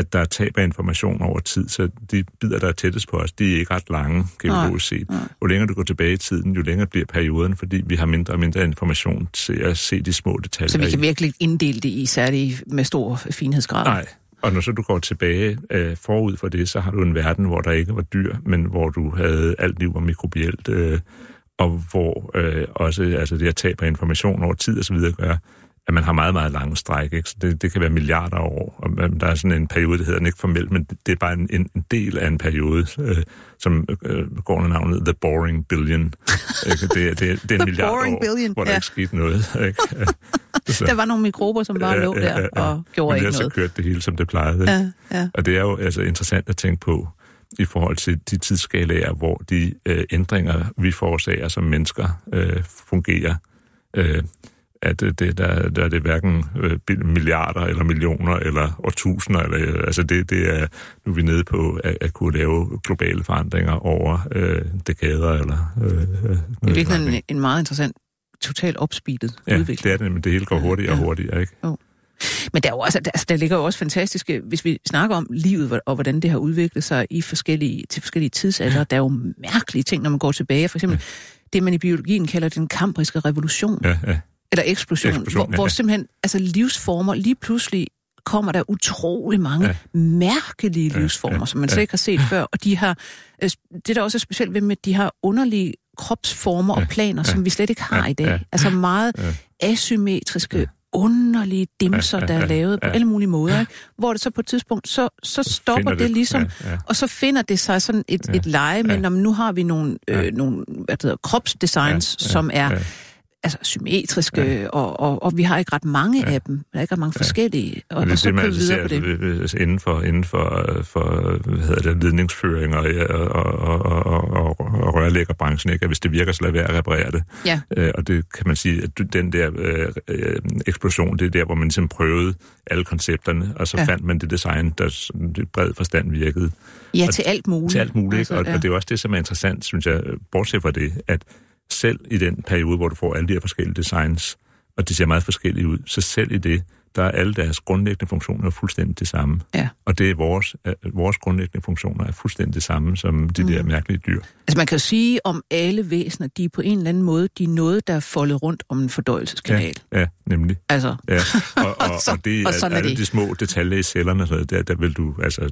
at der er tab af information over tid, så de bidder, der er tættest på os, de er ikke ret lange, geologisk set. Jo længere du går tilbage i tiden, jo længere bliver perioden, fordi vi har mindre og mindre information til at se de små detaljer. Så vi kan virkelig inddele det i særlig med stor finhedsgrad? Nej. Og når så du går tilbage øh, forud for det, så har du en verden, hvor der ikke var dyr, men hvor du havde alt liv var mikrobielt, øh, og hvor øh, også altså det at tab af information over tid og så videre gør, at man har meget, meget lange stræk. Ikke? Så det, det kan være milliarder af år. Og der er sådan en periode, det hedder den ikke formelt, men det er bare en, en del af en periode, øh, som øh, går under navnet The Boring Billion. det, det, det, det er en milliard år, billion. Hvor der ja. ikke skete noget. Ikke? Så, der var nogle mikrober, som bare lå der og ja, gjorde ikke noget. Men så kørte det hele, som det plejede. Ja, ja. Og det er jo altså interessant at tænke på, i forhold til de tidsskalaer, hvor de øh, ændringer, vi forårsager som mennesker, øh, fungerer. Øh, at det, der, der er det hverken øh, milliarder eller millioner eller årtusinder. Eller, altså det, det er, nu er vi nede på at, at kunne lave globale forandringer over øh, dekader. Eller, øh, det er virkelig en, en meget interessant, totalt opspeedet ja, udvikling. det er det, men det hele går hurtigere ja, og hurtigere, ikke? Jo. Men der, er jo også, altså, der ligger jo også fantastiske, hvis vi snakker om livet og hvordan det har udviklet sig i forskellige, til forskellige tidsalder, ja. Der er jo mærkelige ting, når man går tilbage. For eksempel ja. det, man i biologien kalder den kambriske revolution. Ja, ja. Eller eksplosion, eksplosion hvor, ja. hvor simpelthen altså livsformer, lige pludselig kommer der utrolig mange ja. mærkelige livsformer, ja, ja, som man slet ja. ikke har set før. Og de har, det der også er specielt ved med, at de har underlige kropsformer ja. og planer, ja. som vi slet ikke har ja. i dag. Ja. Altså meget ja. asymmetriske, ja. underlige dimser, ja, ja, ja, der er lavet ja. på alle mulige måder. Ikke? Hvor det så på et tidspunkt, så, så stopper det, det ligesom, ja, ja. og så finder det sig sådan et, ja. et leje, men ja. nu har vi nogle, øh, ja. nogle hvad det hedder, kropsdesigns, ja. Ja. som er... Ja. altså symmetriske, ja. og, og, og vi har ikke ret mange ja. af dem. Der er ikke ret mange ja. forskellige, og, og så kører vi videre ser, på det. Altså inden for, inden for, for hvad hedder det, ledningsføring og, og, og, og, og, og rørlæggerbranchen, ikke? At hvis det virker, så lad være at reparere det. Ja. Øh, og det kan man sige, at den der øh, eksplosion, det er der, hvor man ligesom prøvede alle koncepterne, og så ja. fandt man det design, der i bred forstand virkede. Ja, og, til alt muligt. Til alt muligt, altså, og, ja. og det er også det, som er interessant, synes jeg, bortset fra det, at selv i den periode, hvor du får alle de her forskellige designs, og de ser meget forskellige ud, så selv i det, der er alle deres grundlæggende funktioner fuldstændig det samme. Ja. Og det er vores, vores grundlæggende funktioner er fuldstændig det samme som de mm. der mærkelige dyr. Altså man kan jo sige om alle væsener, de er på en eller anden måde, de er noget, der er foldet rundt om en fordøjelseskanal. Ja, ja nemlig. Altså. Ja. Og, og, og, så, det, og sådan alle er det. De små detaljer i cellerne, så der, der vil du, altså...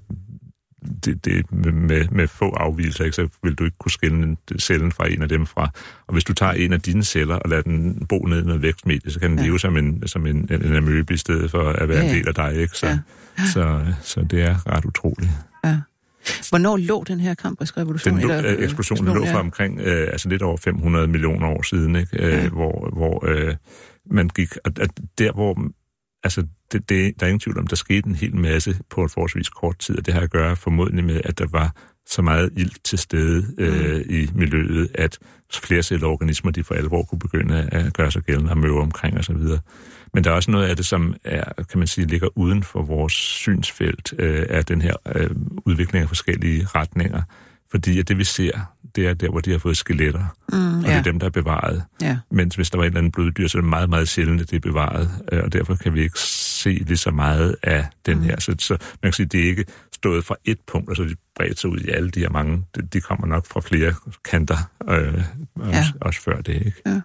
Det, det, med, med få afvigelser, ikke, så vil du ikke kunne skille cellen fra en af dem fra. Og hvis du tager en af dine celler og lader den bo ned i noget vækstmedie, så kan den ja. leve som en, som en, en amøbe i stedet for at være ja, ja. en del af dig. Ikke? Så, ja. Ja. Så, så det er ret utroligt. Ja. Hvornår lå den her kambriske revolution? Den lå, eller, øh, eksplosionen lå fra omkring øh, altså lidt over fem hundrede millioner år siden, ikke? Øh, ja. hvor, hvor øh, man gik... Og, og der, hvor... Altså, det, det, der er ingen tvivl om, der skete en hel masse på et forholdsvis kort tid, og det har at gøre formodentlig med, at der var så meget ilt til stede øh, mm. i miljøet, at flercelleorganismer, de for alvor kunne begynde at gøre sig gældende og møve omkring osv. Men der er også noget af det, som er, kan man sige, ligger uden for vores synsfelt øh, af den her øh, udvikling af forskellige retninger. Fordi at det, vi ser, det er der, hvor de har fået skeletter, mm, og ja. det er dem, der er bevaret. Ja. Mens hvis der var et eller andet bloddyr, så er det meget, meget sjældent, at det er bevaret, og derfor kan vi ikke se lige så meget af den mm. her. Så, så man kan sige, det er ikke stået fra et punkt, og så er de bredt sig ud i alle de her mange. De, de kommer nok fra flere kanter, øh, også, ja. også før det, ikke? Ja.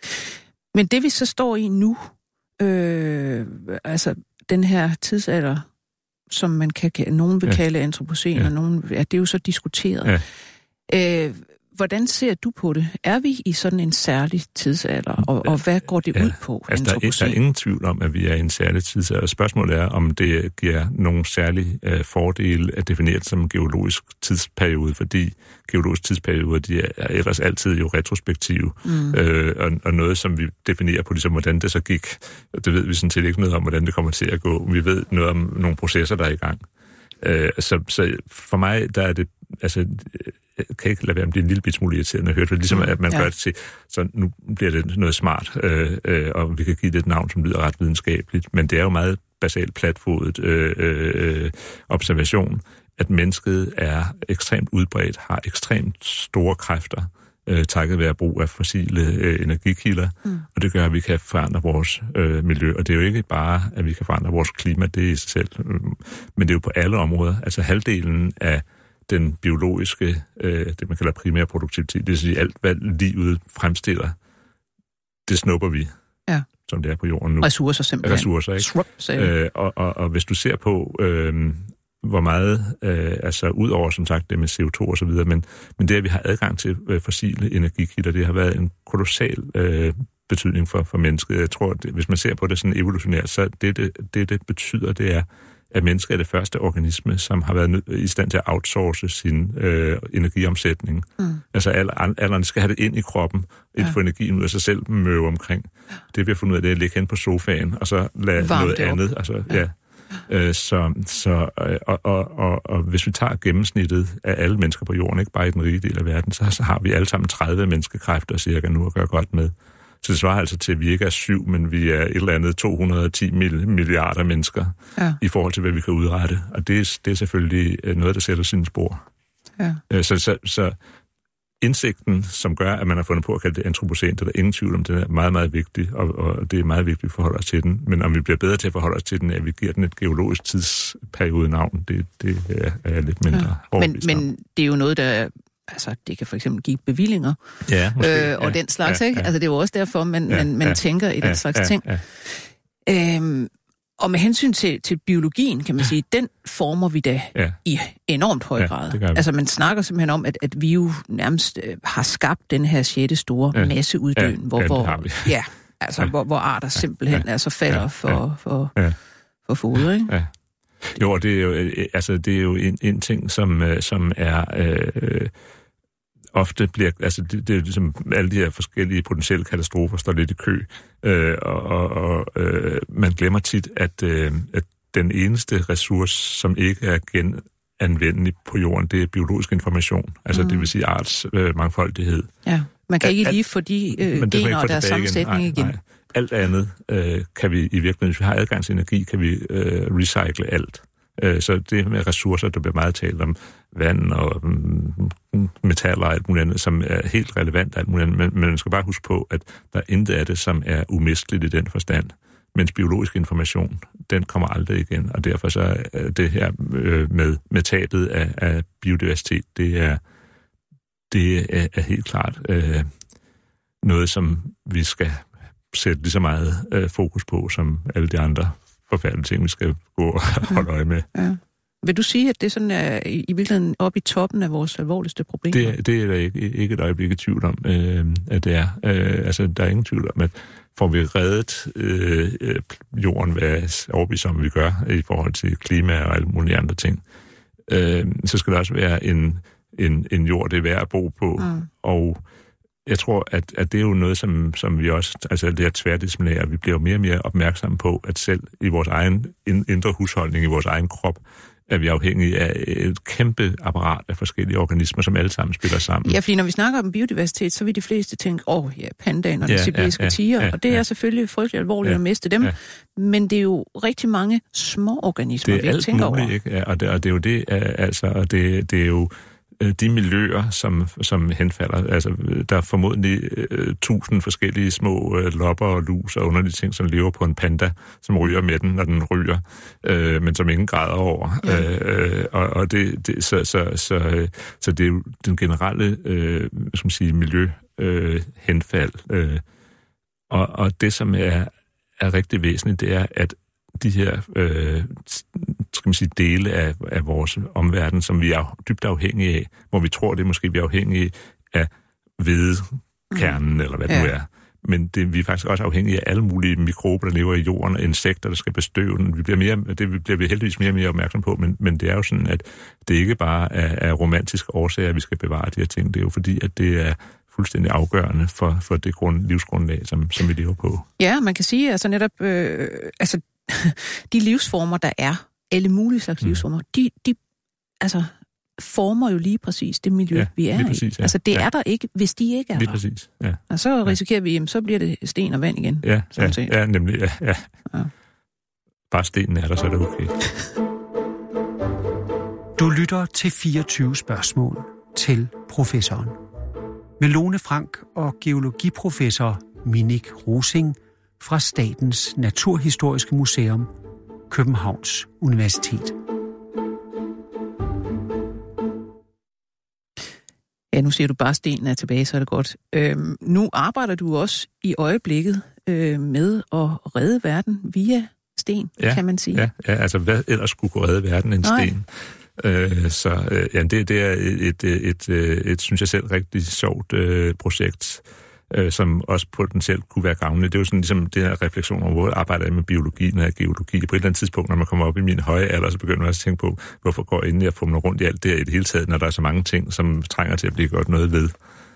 Men det, vi så står i nu, øh, altså den her tidsalder, som man kan, nogen vil ja. kalde antropocen, ja. og nogen, ja, det er jo så diskuteret. Ja. Øh, hvordan ser du på det? Er vi i sådan en særlig tidsalder, og, og hvad går det ja. ud på, altså, der, er, der er ingen tvivl om, at vi er i en særlig tidsalder. Spørgsmålet er, om det giver nogle særlige øh, fordele at definere det som en geologisk tidsperiode, fordi geologiske tidsperioder, de er ellers altid jo retrospektive, mm. øh, og, og noget, som vi definerer på, ligesom hvordan det så gik, det ved vi sådan set ikke noget om, hvordan det kommer til at gå. Vi ved noget om nogle processer, der er i gang. Øh, så, så for mig, der er det, altså, jeg kan ikke lade være med at blive en lille bit smule irriterende at høre det, ligesom at man ja. gør det til, så nu bliver det noget smart, øh, øh, og vi kan give det et navn, som lyder ret videnskabeligt, men det er jo meget basalt platfodet øh, øh, observation, at mennesket er ekstremt udbredt, har ekstremt store kræfter, øh, takket være brug af fossile øh, energikilder, mm. og det gør, at vi kan forandre vores øh, miljø. Og det er jo ikke bare, at vi kan forandre vores klima, det er i sig selv, øh, men det er jo på alle områder. Altså halvdelen af den biologiske, øh, det man kalder primær produktivitet, det vil sige alt, hvad livet fremstiller, det snupper vi, ja. som det er på jorden nu. Ressourcer simpelthen. Ressourcer, ikke? Srup, øh, og, og, og hvis du ser på, øh, hvor meget, øh, altså ud over som sagt det med C O to og så videre, men, men det, at vi har adgang til øh, fossile energikilder, det har været en kolossal øh, betydning for, for mennesket. Jeg tror, at hvis man ser på det sådan evolutionært, så det, det, det, det betyder, det er, at mennesket er det første organisme, som har været i stand til at outsource sin øh, energiomsætning. Mm. Altså alderen skal have det ind i kroppen, ja. Få energien ud af sig selv møve omkring. Det vi har fundet ud af, det er at ligge hen på sofaen, og så lade Varmt noget andet. Altså, ja. Ja. Øh, så, så, og, og, og, og hvis vi tager gennemsnittet af alle mennesker på jorden, ikke bare i den rige del af verden, så, så har vi alle sammen tredive menneskekræfter cirka nu at gøre godt med. Så det svarer altså til, at vi ikke er syv, men vi er et eller andet to hundrede og ti milliarder mennesker ja. I forhold til, hvad vi kan udrette. Og det er, det er selvfølgelig noget, der sætter sine spor. Ja. Så, så, så indsigten, som gør, at man har fundet på at kalde det antropocæn, det er der ingen tvivl om, den er meget, meget vigtig, og, og det er meget vigtigt, at vi forholder os til den. Men om vi bliver bedre til at forholde os til den, at vi giver den et geologisk tidsperiode-navn, det, det er lidt mindre ja. Men, men det er jo noget, der... Altså, det kan for eksempel give bevillinger ja, måske, øh, og ja, den slags, ja, ikke? Ja. Altså, det er jo også derfor, man, ja, man, man ja, tænker i den ja, slags ja, ting. Ja. Øhm, og med hensyn til, til biologien, kan man sige, den former vi da ja. I enormt høj grad. Ja, altså, man snakker simpelthen om, at, at vi jo nærmest øh, har skabt den her sjette store ja. Masseuddøen, ja, hvor, hvor, ja, altså, ja. hvor, hvor arter simpelthen ja. Altså falder ja. For, for, ja. For fod, ikke? Ja. Jo, og det er jo, altså, det er jo en, en ting, som, som er... Øh, ofte bliver, altså det, det er ligesom alle de her forskellige potentielle katastrofer står lidt i kø, øh, og, og, og øh, man glemmer tit, at, øh, at den eneste ressource, som ikke er genanvendelig på jorden, det er biologisk information, altså mm. det vil sige arts øh, mangfoldighed. Ja, man kan ikke lige få de øh, gener og deres sammensætning igen. Nej, alt andet øh, kan vi i virkeligheden, hvis vi har adgang til energi, kan vi øh, recycle alt. Så det med ressourcer, der bliver meget talt om vand og metaller og alt muligt andet, som er helt relevant alt muligt andet. Men, men man skal bare huske på, at der er intet af det, som er umisteligt i den forstand. Mens biologisk information, den kommer aldrig igen. Og derfor så er det her med, med tabet af, af biodiversitet, det er, det er, er helt klart øh, noget, som vi skal sætte lige så meget øh, fokus på, som alle de andre forfærdelige ting, vi skal gå og holde øje med. Ja. Vil du sige, at det sådan er i virkeligheden oppe i toppen af vores alvorligste problemer? Det, det er der ikke, ikke et øjeblik i tvivl om, øh, at det er. Øh, altså, der er ingen tvivl om, at får vi reddet øh, jorden, hvad jeg overbevist om, vi gør i forhold til klima og alle mulige andre ting, øh, så skal der også være en, en, en jord, det er værd at bo på. Mm. Og jeg tror, at, at det er jo noget, som, som vi også, altså det er tværdisciplinære, vi bliver jo mere og mere opmærksomme på, at selv i vores egen indre husholdning, i vores egen krop, er vi afhængige af et kæmpe apparat af forskellige organismer, som alle sammen spiller sammen. Ja, fordi når vi snakker om biodiversitet, så vil de fleste tænke, åh oh, ja, pandaen og ja, den sibiriske ja, ja, tiger, ja, og det er ja. Selvfølgelig frygtelig alvorligt ja, at miste dem, ja. Men det er jo rigtig mange små organismer, vi ikke tænker muligt, over. Ikke? Ja, og, det, og det er jo det, altså, og det, det er jo de miljøer, som, som henfalder. Altså, der er formodentlig uh, tusind forskellige små uh, lopper og lus og underlige ting, som lever på en panda, som ryger med den, når den ryger, uh, men som ingen græder over. Ja. Uh, og, og det, det, så, så, så, så det er jo den generelle uh, skal man sige, miljøhenfald. Uh, og, og det, som er, er rigtig væsentligt, det er, at de her øh, skal man sige, dele af, af vores omverden, som vi er dybt afhængige af, hvor vi tror, det er måske vi er afhængige af hvedekernen, mm. eller hvad det ja. Nu er. Men det, vi er faktisk også afhængige af alle mulige mikrober, der lever i jorden, og insekter, der skal bestøve den. Vi bliver mere, det bliver vi heldigvis mere og mere opmærksom på, men, men det er jo sådan, at det ikke bare er, er romantiske årsager, at vi skal bevare de her ting. Det er jo fordi, at det er fuldstændig afgørende for, for det grund, livsgrundlag, som, som vi lever på. Ja, man kan sige, altså netop, øh, altså de livsformer, der er, alle mulige slags mm. livsformer, de, de altså, former jo lige præcis det miljø, ja, vi er præcis, i. Ja. Altså, det ja. Er der ikke, hvis de ikke er lige der. Præcis, ja. Og så risikerer ja. Vi, jamen, så bliver det sten og vand igen. Ja, ja, ja nemlig, ja, ja. ja. Bare stenen er der, så er det okay. Du lytter til fireogtyve spørgsmål til professoren. med Lone Frank og geologiprofessor Minik Rosing fra Statens Naturhistoriske Museum, Københavns Universitet. Ja, nu siger du bare, stenen er tilbage, så er det godt. Øhm, nu arbejder du også i øjeblikket øh, med at redde verden via sten, ja, kan man sige. Ja, ja, altså hvad ellers skulle kunne redde verden end Nej. sten? Øh, så øh, ja, det, det er et, et, et, et, et, synes jeg selv, rigtig sjovt øh, projekt, øh, som også potentielt kunne være gavnligt. Det er jo sådan ligesom det her refleksion over, hvor arbejder jeg med biologi, når jeg er geologi. På et eller andet tidspunkt, når man kommer op i min høje alder, så begynder man også at tænke på, hvorfor går jeg endelig at fumle rundt i alt det her i det hele taget, når der er så mange ting, som trænger til at blive gjort noget ved.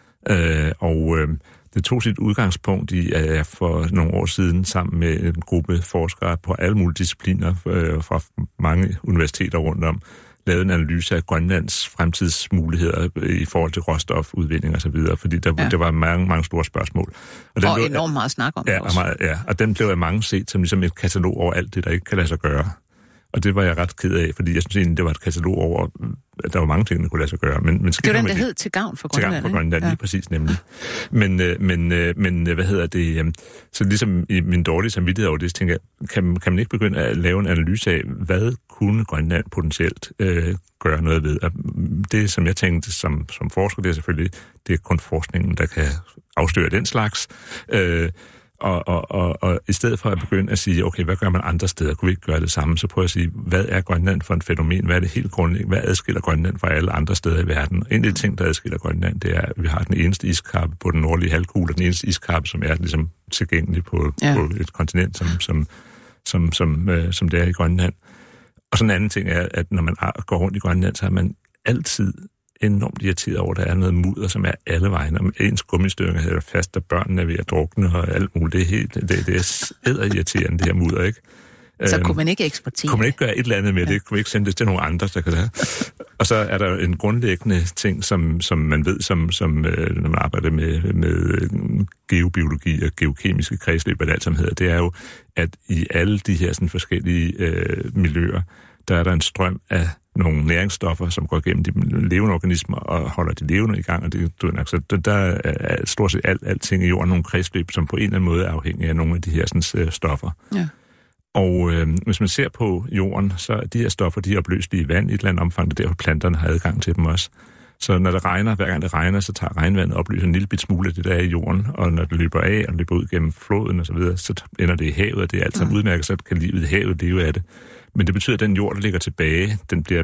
Øh, og øh, det tog sit udgangspunkt i, at jeg for nogle år siden sammen med en gruppe forskere på alle mulige discipliner øh, fra mange universiteter rundt om, lavede en analyse af Grønlands fremtidsmuligheder i forhold til råstofudvinding og så videre, fordi der, ja. der var mange, mange store spørgsmål. Og, den og blev, enormt meget snak om ja, det også. Meget, ja, og den blev af mange set som ligesom et katalog over alt det, der ikke kan lade sig gøre. Og det var jeg ret ked af, fordi jeg synes egentlig, det var et katalog over, at der var mange ting, der kunne lade sig gøre. Men, men det var den, der hed til gavn for Grønland. Til gavn for Grønland, ja. Lige præcis nemlig. Men, men, men hvad hedder det? Så ligesom i min dårlige samvittighed over det, så tænker jeg, kan, kan man ikke begynde at lave en analyse af, hvad kunne Grønland potentielt øh, gøre noget ved? Og det, som jeg tænkte som, som forsker, det er selvfølgelig, det er kun forskningen, der kan afsløre den slags. Øh, Og, og, og, og i stedet for at begynde at sige, okay, hvad gør man andre steder? Kunne vi ikke gøre det samme? Så prøv at sige, hvad er Grønland for en fænomen? Hvad er det helt grundlæggende? Hvad adskiller Grønland fra alle andre steder i verden? En af de ting, der adskiller Grønland, det er, at vi har den eneste iskappe på den nordlige halvkugle, den eneste iskappe, som er ligesom tilgængelig på, ja. på et kontinent, som, som, som, som, øh, som det er i Grønland. Og så en anden ting er, at når man går rundt i Grønland, så er man altid enormt irriteret over, at der er noget mudder, som er alle vegne. Om ens gummistykker hedder fast, og børnene er ved at drukne og alt muligt. Det er helt, det, det er æderirriterende, det her mudder, ikke? Så kunne man ikke eksportere? Kunne man ikke gøre et eller andet med ja. det? Kunne vi ikke sende det til nogle andre, der kan det? Og så er der en grundlæggende ting, som, som man ved, som, som når man arbejder med, med geobiologi og geokemiske kredsløb, hvad det alt sammen hedder, det er jo, at i alle de her sådan, forskellige øh, miljøer, der er der en strøm af nogle næringsstoffer, som går igennem de levende organismer og holder de levende i gang. Og det, du, altså, der er stort set alt, alting i jorden nogle kredsløb, som på en eller anden måde er afhængige af nogle af de her sådan, stoffer. Ja. Og øh, hvis man ser på jorden, så er de her stoffer, de er opløselige i vand i et eller andet omfang, og derfor planterne har adgang til dem også. Så når det regner, hver gang det regner, så tager regnvandet og opløser en lille bit smule af det, der er i jorden, og når det løber af og løber ud gennem floden og så videre, så ender det i havet, og det er alt sammen udmærket, så kan livet i havet leve af det. Men det betyder, at den jord, der ligger tilbage, den bliver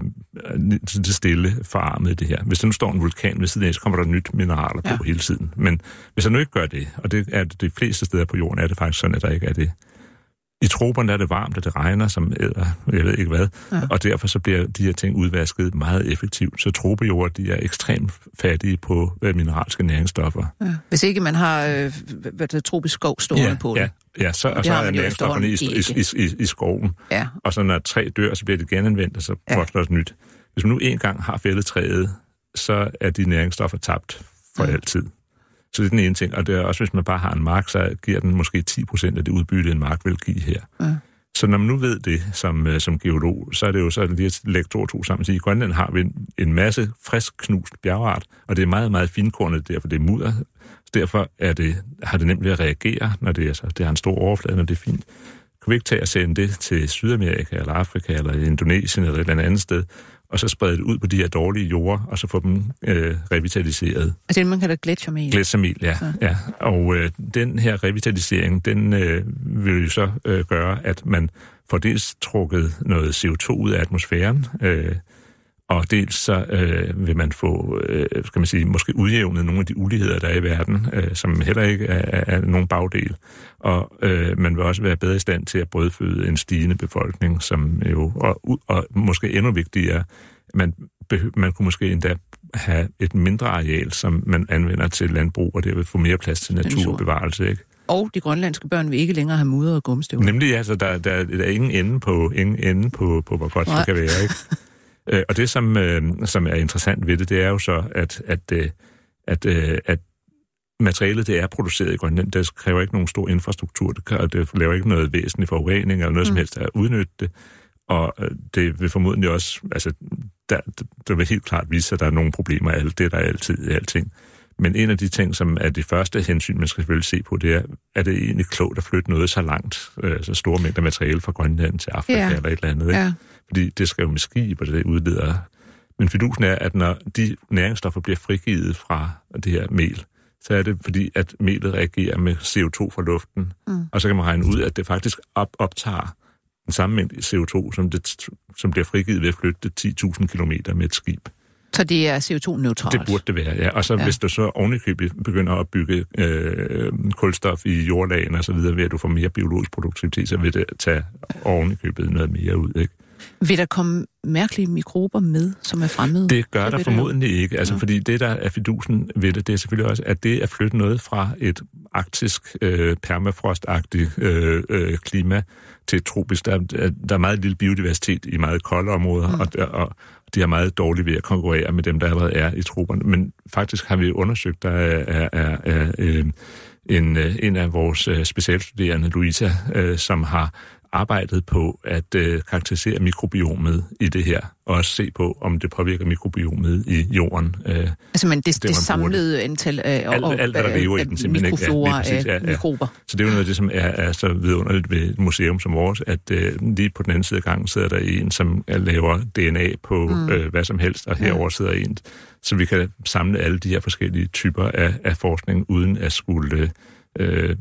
til stille forarmet det her. Hvis der nu står en vulkan ved siden af, så kommer der nyt mineraler på ja. hele tiden. Men hvis der nu ikke gør det, og det er det de fleste steder på jorden, er det faktisk sådan, at der ikke er det. I troperne er det varmt, og det regner som æder, jeg ved ikke hvad, ja. og derfor så bliver de her ting udvasket meget effektivt. Så tropejord, de er ekstremt fattige på øh, mineralske næringsstoffer. Ja. Hvis ikke man har øh, hvad det, tropisk skov stående ja, på det. Ja, ja så, og så er næringsstofferne i, i, i, i, i skoven. Ja. Og så når et træ dør, så bliver det genanvendt, og så vokser ja. det nyt. Hvis man nu engang har fældet træet, så er de næringsstoffer tabt for ja. altid. Så det er den ene ting, og det er også, hvis man bare har en mark, så giver den måske ti procent af det udbytte, en mark vil give her. Ja. Så når man nu ved det som, som geolog, så er det jo så lige at lægge to og to sammen og sige, i Grønland har vi en, en masse frisk knust bjergart, og det er meget, meget finkornet, derfor det er mudder. Derfor er det, har det nemt ved at reagere, når det, er, så, det har en stor overflade, når det er fint. Kan vi ikke tage og sende det til Sydamerika, eller Afrika, eller Indonesien, eller et eller andet sted, og så sprede det ud på de her dårlige jorder, og så få dem øh, revitaliseret. Altså det, man kalder gletsjermel? Gletsjermel, ja. ja. ja. Og øh, den her revitalisering, den øh, vil jo så øh, gøre, at man får dels trukket noget C O to ud af atmosfæren, øh, og dels så øh, vil man få, øh, skal man sige, måske udjævnet nogle af de uligheder, der er i verden, øh, som heller ikke er, er nogen bagdel. Og øh, man vil også være bedre i stand til at brødføde en stigende befolkning, som jo, og, og måske endnu vigtigere, man, behø- man kunne måske endda have et mindre areal, som man anvender til landbrug, og det vil få mere plads til naturbevarelse, ikke? Og de grønlandske børn vil ikke længere have mudder og gummistøvler. Nemlig, ja, så der, der, der er ingen ende på, ingen ende på, på hvor godt Nej. det kan være, ikke? Og det, som, øh, som er interessant ved det, det er jo så, at, at, at, at, at materialet, det er produceret i Grønland. Det kræver ikke nogen stor infrastruktur. Det, kan, det laver ikke noget væsentlig forurening eller noget mm. som helst at udnytte det. Og det vil formodentlig også, altså, der, der vil helt klart vise sig, at der er nogle problemer af alt det, der er altid i alting. Men en af de ting, som er det første hensyn, man skal selvfølgelig se på, det er, er det egentlig klogt at flytte noget så langt, øh, så store mængder materiale fra Grønland til Afrika ja. eller et eller andet, ikke? Ja. Fordi det skal jo med skib, og det udleder. Men fidusen er, at når de næringsstoffer bliver frigivet fra det her mel, så er det fordi, at melet reagerer med C O to fra luften, mm. og så kan man regne ud, at det faktisk op- optager den samme mængde C O to, som, det, som bliver frigivet ved at flytte ti tusind kilometer med et skib. Så det er C O to neutralt? Det burde det være, ja. Og så ja. hvis du så ovenikøbet begynder at bygge øh, kulstof i jordlagen og så videre, ved at du får mere biologisk produktivitet, så vil det tage ovenikøbet noget mere ud, ikke? Vil der komme mærkelige mikrober med, som er fremmede? Det gør der formodentlig der ikke. Altså, ja. Fordi det, der er fidusen ved det, det er selvfølgelig også, at det at flytte noget fra et arktisk, øh, permafrostagtigt øh, øh, klima til et tropisk. Der, der er meget lille biodiversitet i meget kolde områder, mm. og, og de er meget dårlige ved at konkurrere med dem, der allerede er i troperne. Men faktisk har vi undersøgt, der er, er, er, er øh, en, en af vores specialstuderende, Louisa, øh, som har arbejdet på at øh, karakterisere mikrobiomet i det her, og også se på, om det påvirker mikrobiomet i jorden. Øh, altså, men det, det, det samlede antal af alt, alt, hvad der lever i den, simpelthen ikke. Ja, præcis, ja, ja. Mikrober. Så det er jo noget af det, som er, er så vidunderligt ved et museum som vores, at øh, lige på den anden side af gangen sidder der en, som laver D N A på mm. øh, hvad som helst, og herover sidder en, så vi kan samle alle de her forskellige typer af, af forskning, uden at skulle øh,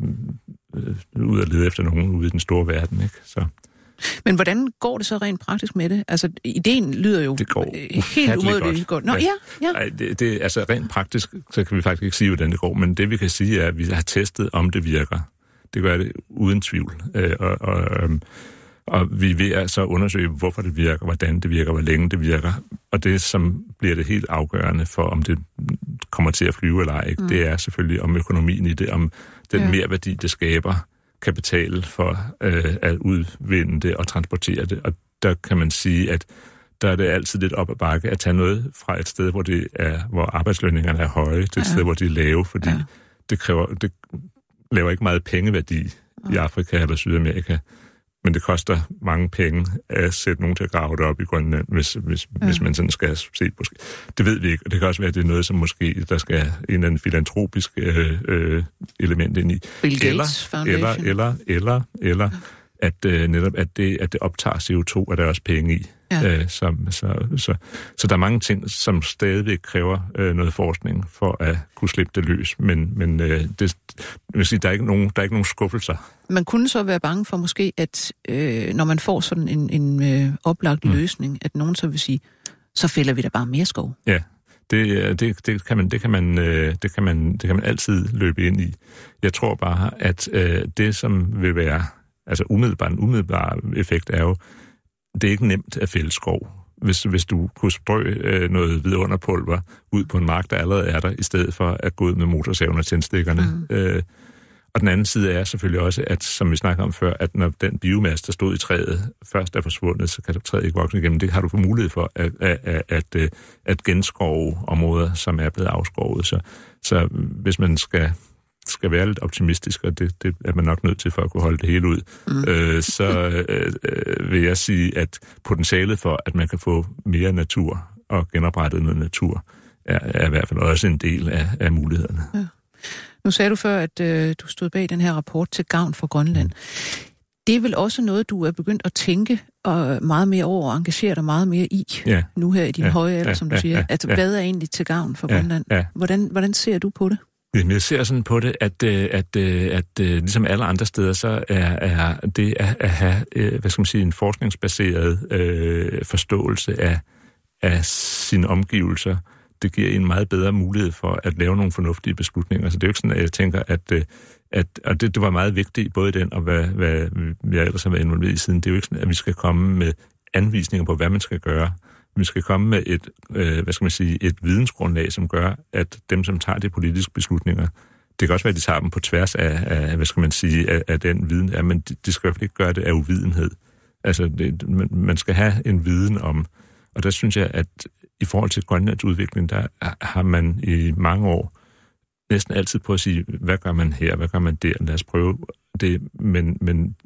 øh, ud og lede efter nogen ude i den store verden, ikke? Så. Men hvordan går det så rent praktisk med det? Altså, ideen lyder jo det går helt umådeligt godt. Nå, ja, ja. Nej, det, det, altså rent praktisk, så kan vi faktisk ikke sige, hvordan det går, men det vi kan sige er, at vi har testet, om det virker. Det gør det uden tvivl. Øh, og, og, øh, og vi er ved at så undersøge, hvorfor det virker, hvordan det virker, hvor længe det virker. Og det, som bliver det helt afgørende for, om det kommer til at flyve eller ej, mm. det er selvfølgelig om økonomien i det, om den ja. merværdi, det skaber, kan betale for øh, at udvinde det og transportere det. Og der kan man sige, at der er det altid lidt op ad bakke at tage noget fra et sted, hvor, det er, hvor arbejdslønningerne er høje, til et ja. sted, hvor de er lave, fordi ja. det, kræver, det laver ikke meget pengeværdi ja. i Afrika eller Sydamerika. Men det koster mange penge at sætte nogen til at grave det op i Grønland, hvis, hvis, ja. hvis man sådan skal se på. Det ved vi ikke, og det kan også være, at det er noget, som måske der skal en eller anden filantropisk øh, øh, element ind i. Bill Gates Foundation. Eller, eller, eller, eller ja. at øh, netop at det, at det optager C O to, er der også penge i. Ja. Øh, så, så, så, så der er mange ting, som stadigvæk kræver øh, noget forskning for at kunne slippe det løs, men, men øh, det, vil sige, der er ikke nogen, der er ikke nogen skuffelser. Man kunne så være bange for måske, at øh, når man får sådan en, en øh, oplagt mm. løsning, at nogen så vil sige, så fælder vi da bare mere skov. Ja, det, det, det, kan man, det, kan man, øh, det, kan man, det kan man altid løbe ind i. Jeg tror bare, at øh, det, som vil være, altså umiddelbar, en umiddelbar effekt er jo, det er ikke nemt at fælde skov. Hvis, hvis du kunne strø øh, noget vidunderpulver ud på en mark, der allerede er der, i stedet for at gå ud med motorsaven og tændstikkerne. Mm. Øh, og den anden side er selvfølgelig også, at, som vi snakker om før, at når den biomasse, der stod i træet, først er forsvundet, så kan det træet ikke vokse igennem. Det har du for mulighed for at, at, at, at, at genskove områder, som er blevet afskovet. Så, så hvis man skal... skal være lidt optimistisk, og det, det er man nok nødt til for at kunne holde det hele ud, mm. øh, så øh, øh, vil jeg sige, at potentialet for, at man kan få mere natur og genoprettet noget natur, er, er i hvert fald også en del af, af mulighederne. Ja. Nu sagde du før, at øh, du stod bag den her rapport til gavn for Grønland. Mm. Det er vel også noget, du er begyndt at tænke og meget mere over og engagere dig meget mere i, ja. nu her i din ja. høje alder, ja. som du ja. siger. Ja. Altså, ja. hvad er egentlig til gavn for ja. Grønland? Ja. Hvordan, hvordan ser du på det? Jeg ser sådan på det, at, at, at, at ligesom alle andre steder, så er, er det at, at have hvad skal man sige, en forskningsbaseret øh, forståelse af, af sine omgivelser, det giver en meget bedre mulighed for at lave nogle fornuftige beslutninger. Så det er jo ikke sådan, at jeg tænker, at, at og det, det var meget vigtigt, både i den og hvad, hvad jeg ellers har været involveret i siden, det er jo ikke sådan, at vi skal komme med anvisninger på, hvad man skal gøre. Vi skal komme med et, øh, hvad skal man sige, et vidensgrundlag, som gør, at dem, som tager de politiske beslutninger, det kan også være, at de tager dem på tværs af, af hvad skal man sige, af, af den viden, ja, men de, de skal i hvert fald ikke gøre det af uvidenhed. Altså, det, man, man skal have en viden om, og der synes jeg, at i forhold til Grønlands udvikling, der har man i mange år næsten altid på at sige, hvad gør man her, hvad gør man der, lad os prøve det, men, men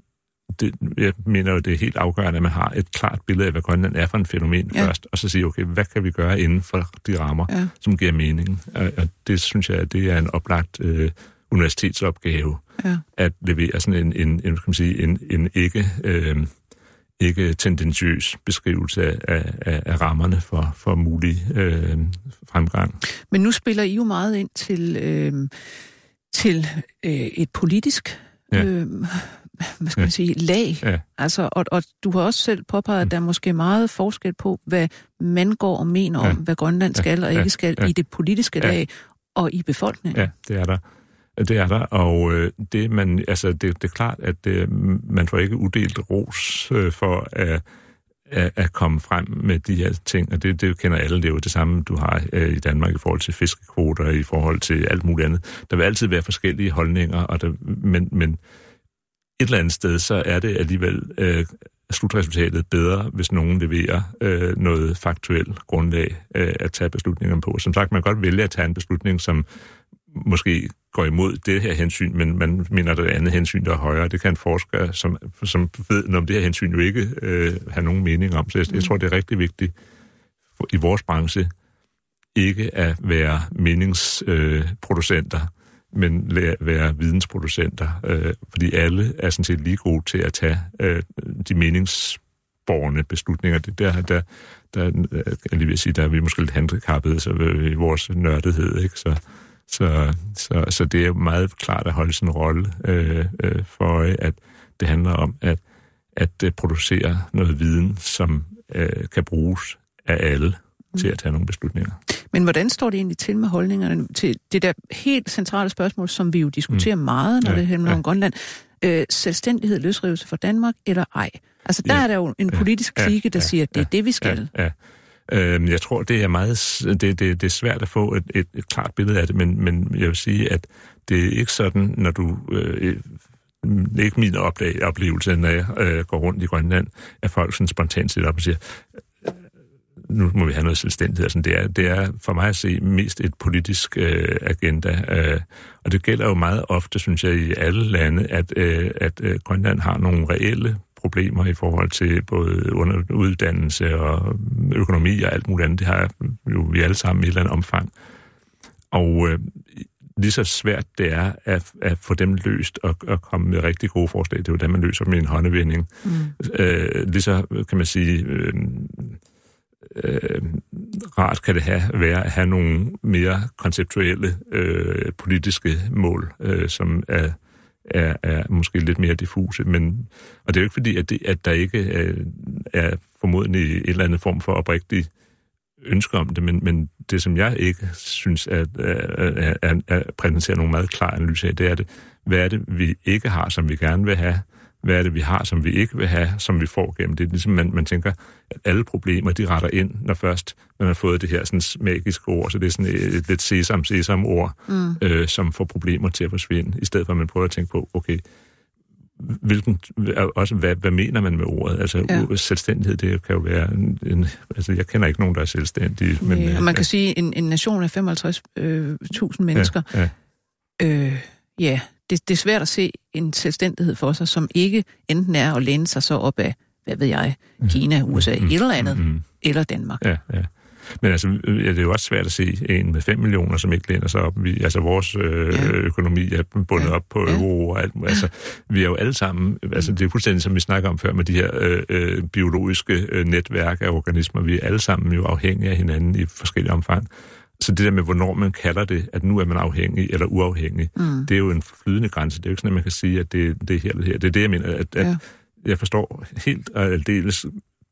det, jeg mener jo, det er helt afgørende, at man har et klart billede af, hvad Grønland er for en fænomen ja. først, og så sige, okay, hvad kan vi gøre inden for de rammer, ja. som giver mening? Og, og det synes jeg, det er en oplagt øh, universitetsopgave, ja. at levere sådan en, en, en, kan man sige, en, en ikke... Øh, ikke tendentiøs beskrivelse af, af, af rammerne for, for mulig øh, fremgang. Men nu spiller I jo meget ind til, øh, til øh, et politisk ja. øh, hvad skal man ja. sige, lag. Ja. Altså, og, og du har også selv påpeget, at der er måske meget forskel på, hvad man går og mener ja. om, hvad Grønland skal ja. og ikke skal ja. i det politiske ja. lag og i befolkningen. Ja, det er der. Det er der, og øh, det, man, altså, det, det er klart, at øh, man får ikke uddelt ros øh, for at, at, at komme frem med de her ting, og det, det kender alle. Det er jo det samme, du har øh, i Danmark i forhold til fiskekvoter, i forhold til alt muligt andet. Der vil altid være forskellige holdninger, og der, men, men et eller andet sted, så er det alligevel øh, slutresultatet bedre, hvis nogen leverer øh, noget faktuelt grundlag øh, at tage beslutningerne på. Som sagt, man kan godt vælge at tage en beslutning, som måske går imod det her hensyn, men man mener, at der er andet hensyn, der er højere. Det kan en forsker, som, som ved noget om det her hensyn, jo ikke øh, have nogen mening om. Så jeg, mm. jeg tror, det er rigtig vigtigt for, i vores branche ikke at være meningsproducenter, øh, men at være vidensproducenter, øh, fordi alle er sådan set lige gode til at tage øh, de meningsborgende beslutninger. Det der, der, der, jeg lige vil sige, der er vi måske lidt handicappede så i vores nørdethed, ikke? Så Så, så, så det er jo meget klart at holde sin rolle øh, øh, for, at det handler om at, at producere noget viden, som øh, kan bruges af alle mm. til at tage nogle beslutninger. Men hvordan står det egentlig til med holdningerne til det der helt centrale spørgsmål, som vi jo diskuterer mm. meget, når ja, det handler ja. om Grønland? Øh, selvstændighed, løsrivelse for Danmark eller ej? Altså der ja, er der jo en politisk ja, klike, der ja, siger, at det er ja, det, vi skal. Ja, ja. Jeg tror, det er meget det, det, det er svært at få et, et, et klart billede af det, men, men jeg vil sige, at det er ikke sådan, når du... Øh, det er ikke min opdag, oplevelse, når jeg øh, går rundt i Grønland, at folk sådan spontant sidder op og siger, nu må vi have noget selvstændighed. Sådan, det, er, det er for mig at se mest et politisk øh, agenda, øh, og det gælder jo meget ofte, synes jeg, i alle lande, at, øh, at øh, Grønland har nogle reelle problemer i forhold til både under uddannelse og økonomi og alt muligt andet. Det har jo vi alle sammen i et eller andet omfang. Og øh, lige så svært det er at, at få dem løst og at komme med rigtig gode forslag. Det er jo det, man løser med en håndevending. Mm. Øh, lige så kan man sige, øh, øh, rart kan det have, være at have nogle mere konceptuelle øh, politiske mål, øh, som er Er, er måske lidt mere diffuse, men og det er jo ikke fordi, at, det, at der ikke er, er formodentlig en eller anden form for oprigtig ønske om det, men, men det, som jeg ikke synes, at, at, at, at præsentere nogle meget klare analyser af, det er det, hvad er det, vi ikke har, som vi gerne vil have, hvad er det, vi har, som vi ikke vil have, som vi får gennem det. Ligesom man, man tænker, at alle problemer, de retter ind, når først man har fået det her sådan magiske ord, så det er sådan et, et lidt sesam-sesam-ord, mm. øh, som får problemer til at forsvinde, i stedet for at man prøver at tænke på, okay, hvilken, også hvad, hvad mener man med ordet? Altså ja. selvstændighed, det kan jo være en, en, altså jeg kender ikke nogen, der er selvstændige. Men, ja, og man kan ja. sige, en, en nation af femoghalvtreds tusind mennesker, ja, ja. Øh, ja, det, det er svært at se en selvstændighed for sig, som ikke enten er at læne sig så op af, hvad ved jeg, Kina, U S A, mm, et eller andet, mm, eller Danmark. Ja, ja. Men altså, det er jo også svært at se en med fem millioner, som ikke læner sig op. Vi, altså, vores øh, ja. økonomi er bundet ja. op på ja. euro og alt. Altså, vi er jo alle sammen, altså, det er fuldstændig, som vi snakker om før, med de her øh, biologiske øh, netværk af organismer. Vi er alle sammen jo afhængige af hinanden i forskellige omfang. Så det der med, hvornår man kalder det, at nu er man afhængig eller uafhængig, mm. det er jo en flydende grænse. Det er jo ikke sådan, at man kan sige, at det, det er her eller her. Det er det, jeg mener, at, at ja. jeg forstår helt og aldeles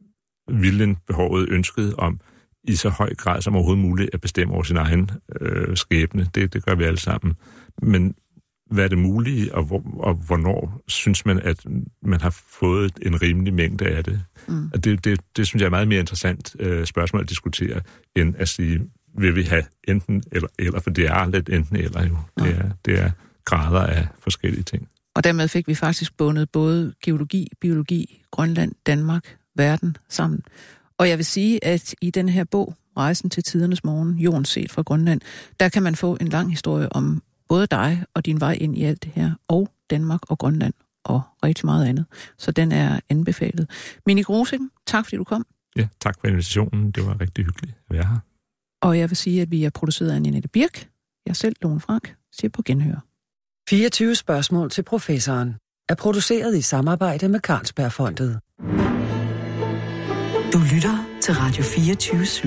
viljen, behovet, ønsket om, i så høj grad som overhovedet muligt at bestemme over sin egen øh, skæbne. Det, det gør vi alle sammen. Men hvad er det mulige, og, hvor, og hvornår synes man, at man har fået en rimelig mængde af det? Mm. Og det, det, det synes jeg er meget mere interessant øh, spørgsmål at diskutere, end at sige, vil vi have enten eller, eller for det er lidt enten eller jo. Det er, det er grader af forskellige ting. Og dermed fik vi faktisk bundet både geologi, biologi, Grønland, Danmark, verden sammen. Og jeg vil sige, at i den her bog, Rejsen til tidernes morgen, jorden set fra Grønland, der kan man få en lang historie om både dig og din vej ind i alt det her, og Danmark og Grønland, og rigtig meget andet. Så den er anbefalet. Minik Rosing, tak fordi du kom. Ja, tak for invitationen. Det var rigtig hyggeligt at være her. Og jeg vil sige, at vi er produceret af Annette Birk. Jeg selv, Lone Frank, siger på genhør. fireogtyve spørgsmål til professoren er produceret i samarbejde med Carlsbergfondet. Du lytter til Radio fireogtyve syv.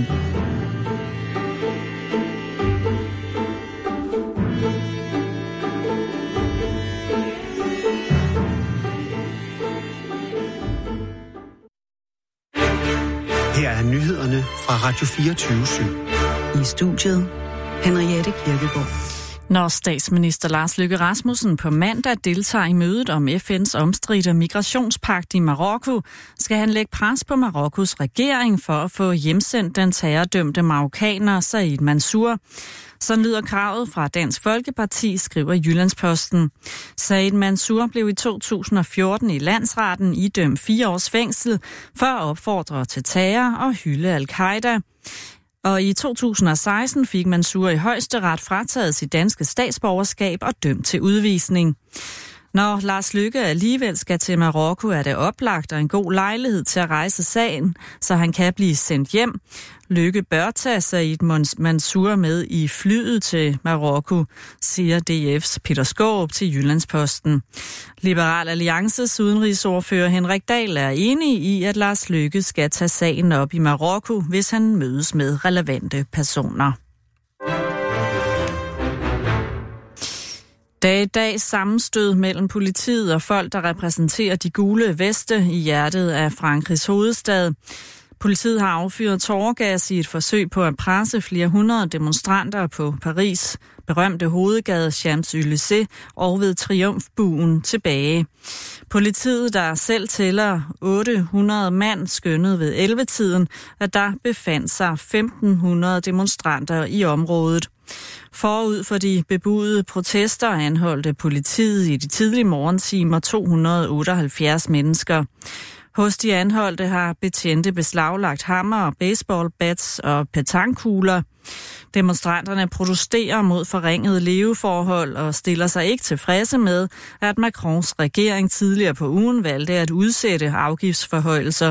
Her er nyhederne fra Radio fireogtyve syv. I studiet Henriette Kirkegaard. Når statsminister Lars Løkke Rasmussen på mandag deltager i mødet om F N's omstridte migrationspagt i Marokko, skal han lægge pres på Marokkos regering for at få hjemsendt den terrordømte marokkaner Said Mansour. Så lyder kravet fra Dansk Folkeparti, skriver Jyllandsposten. Said Mansour blev i to tusind og fjorten i landsretten idømt fire års fængsel for at opfordre til terror og hylde al-Qaida. Og i to tusind og seksten fik Mansour i højesteret frataget sit danske statsborgerskab og dømt til udvisning. Når Lars Løkke alligevel skal til Marokko, er det oplagt og en god lejlighed til at rejse sagen, så han kan blive sendt hjem. Løkke bør tage Said Mansour med i flyet til Marokko, siger D F's Peter Skaarup til Jyllandsposten. Liberal Alliances udenrigsordfører Henrik Dahl er enig i, at Lars Løkke skal tage sagen op i Marokko, hvis han mødes med relevante personer. Der er i dag sammenstød mellem politiet og folk, der repræsenterer de gule veste i hjertet af Frankrigs hovedstad. Politiet har affyret tåregas i et forsøg på at presse flere hundrede demonstranter på Paris' berømte hovedgade Champs-Élysées og ved Triumfbuen tilbage. Politiet, der selv tæller otte hundrede mand, skønnede ved elleve-tiden, at der befandt sig femten hundrede demonstranter i området. Forud for de bebudede protester anholdte politiet i de tidlige morgentimer to hundrede otteoghalvfjerds mennesker. Hos de anholdte har betjente beslaglagt hammer, baseballbats og petankugler. Demonstranterne protesterer mod forringede leveforhold og stiller sig ikke tilfredse med, at Macrons regering tidligere på ugen valgte at udsætte afgiftsforhøjelser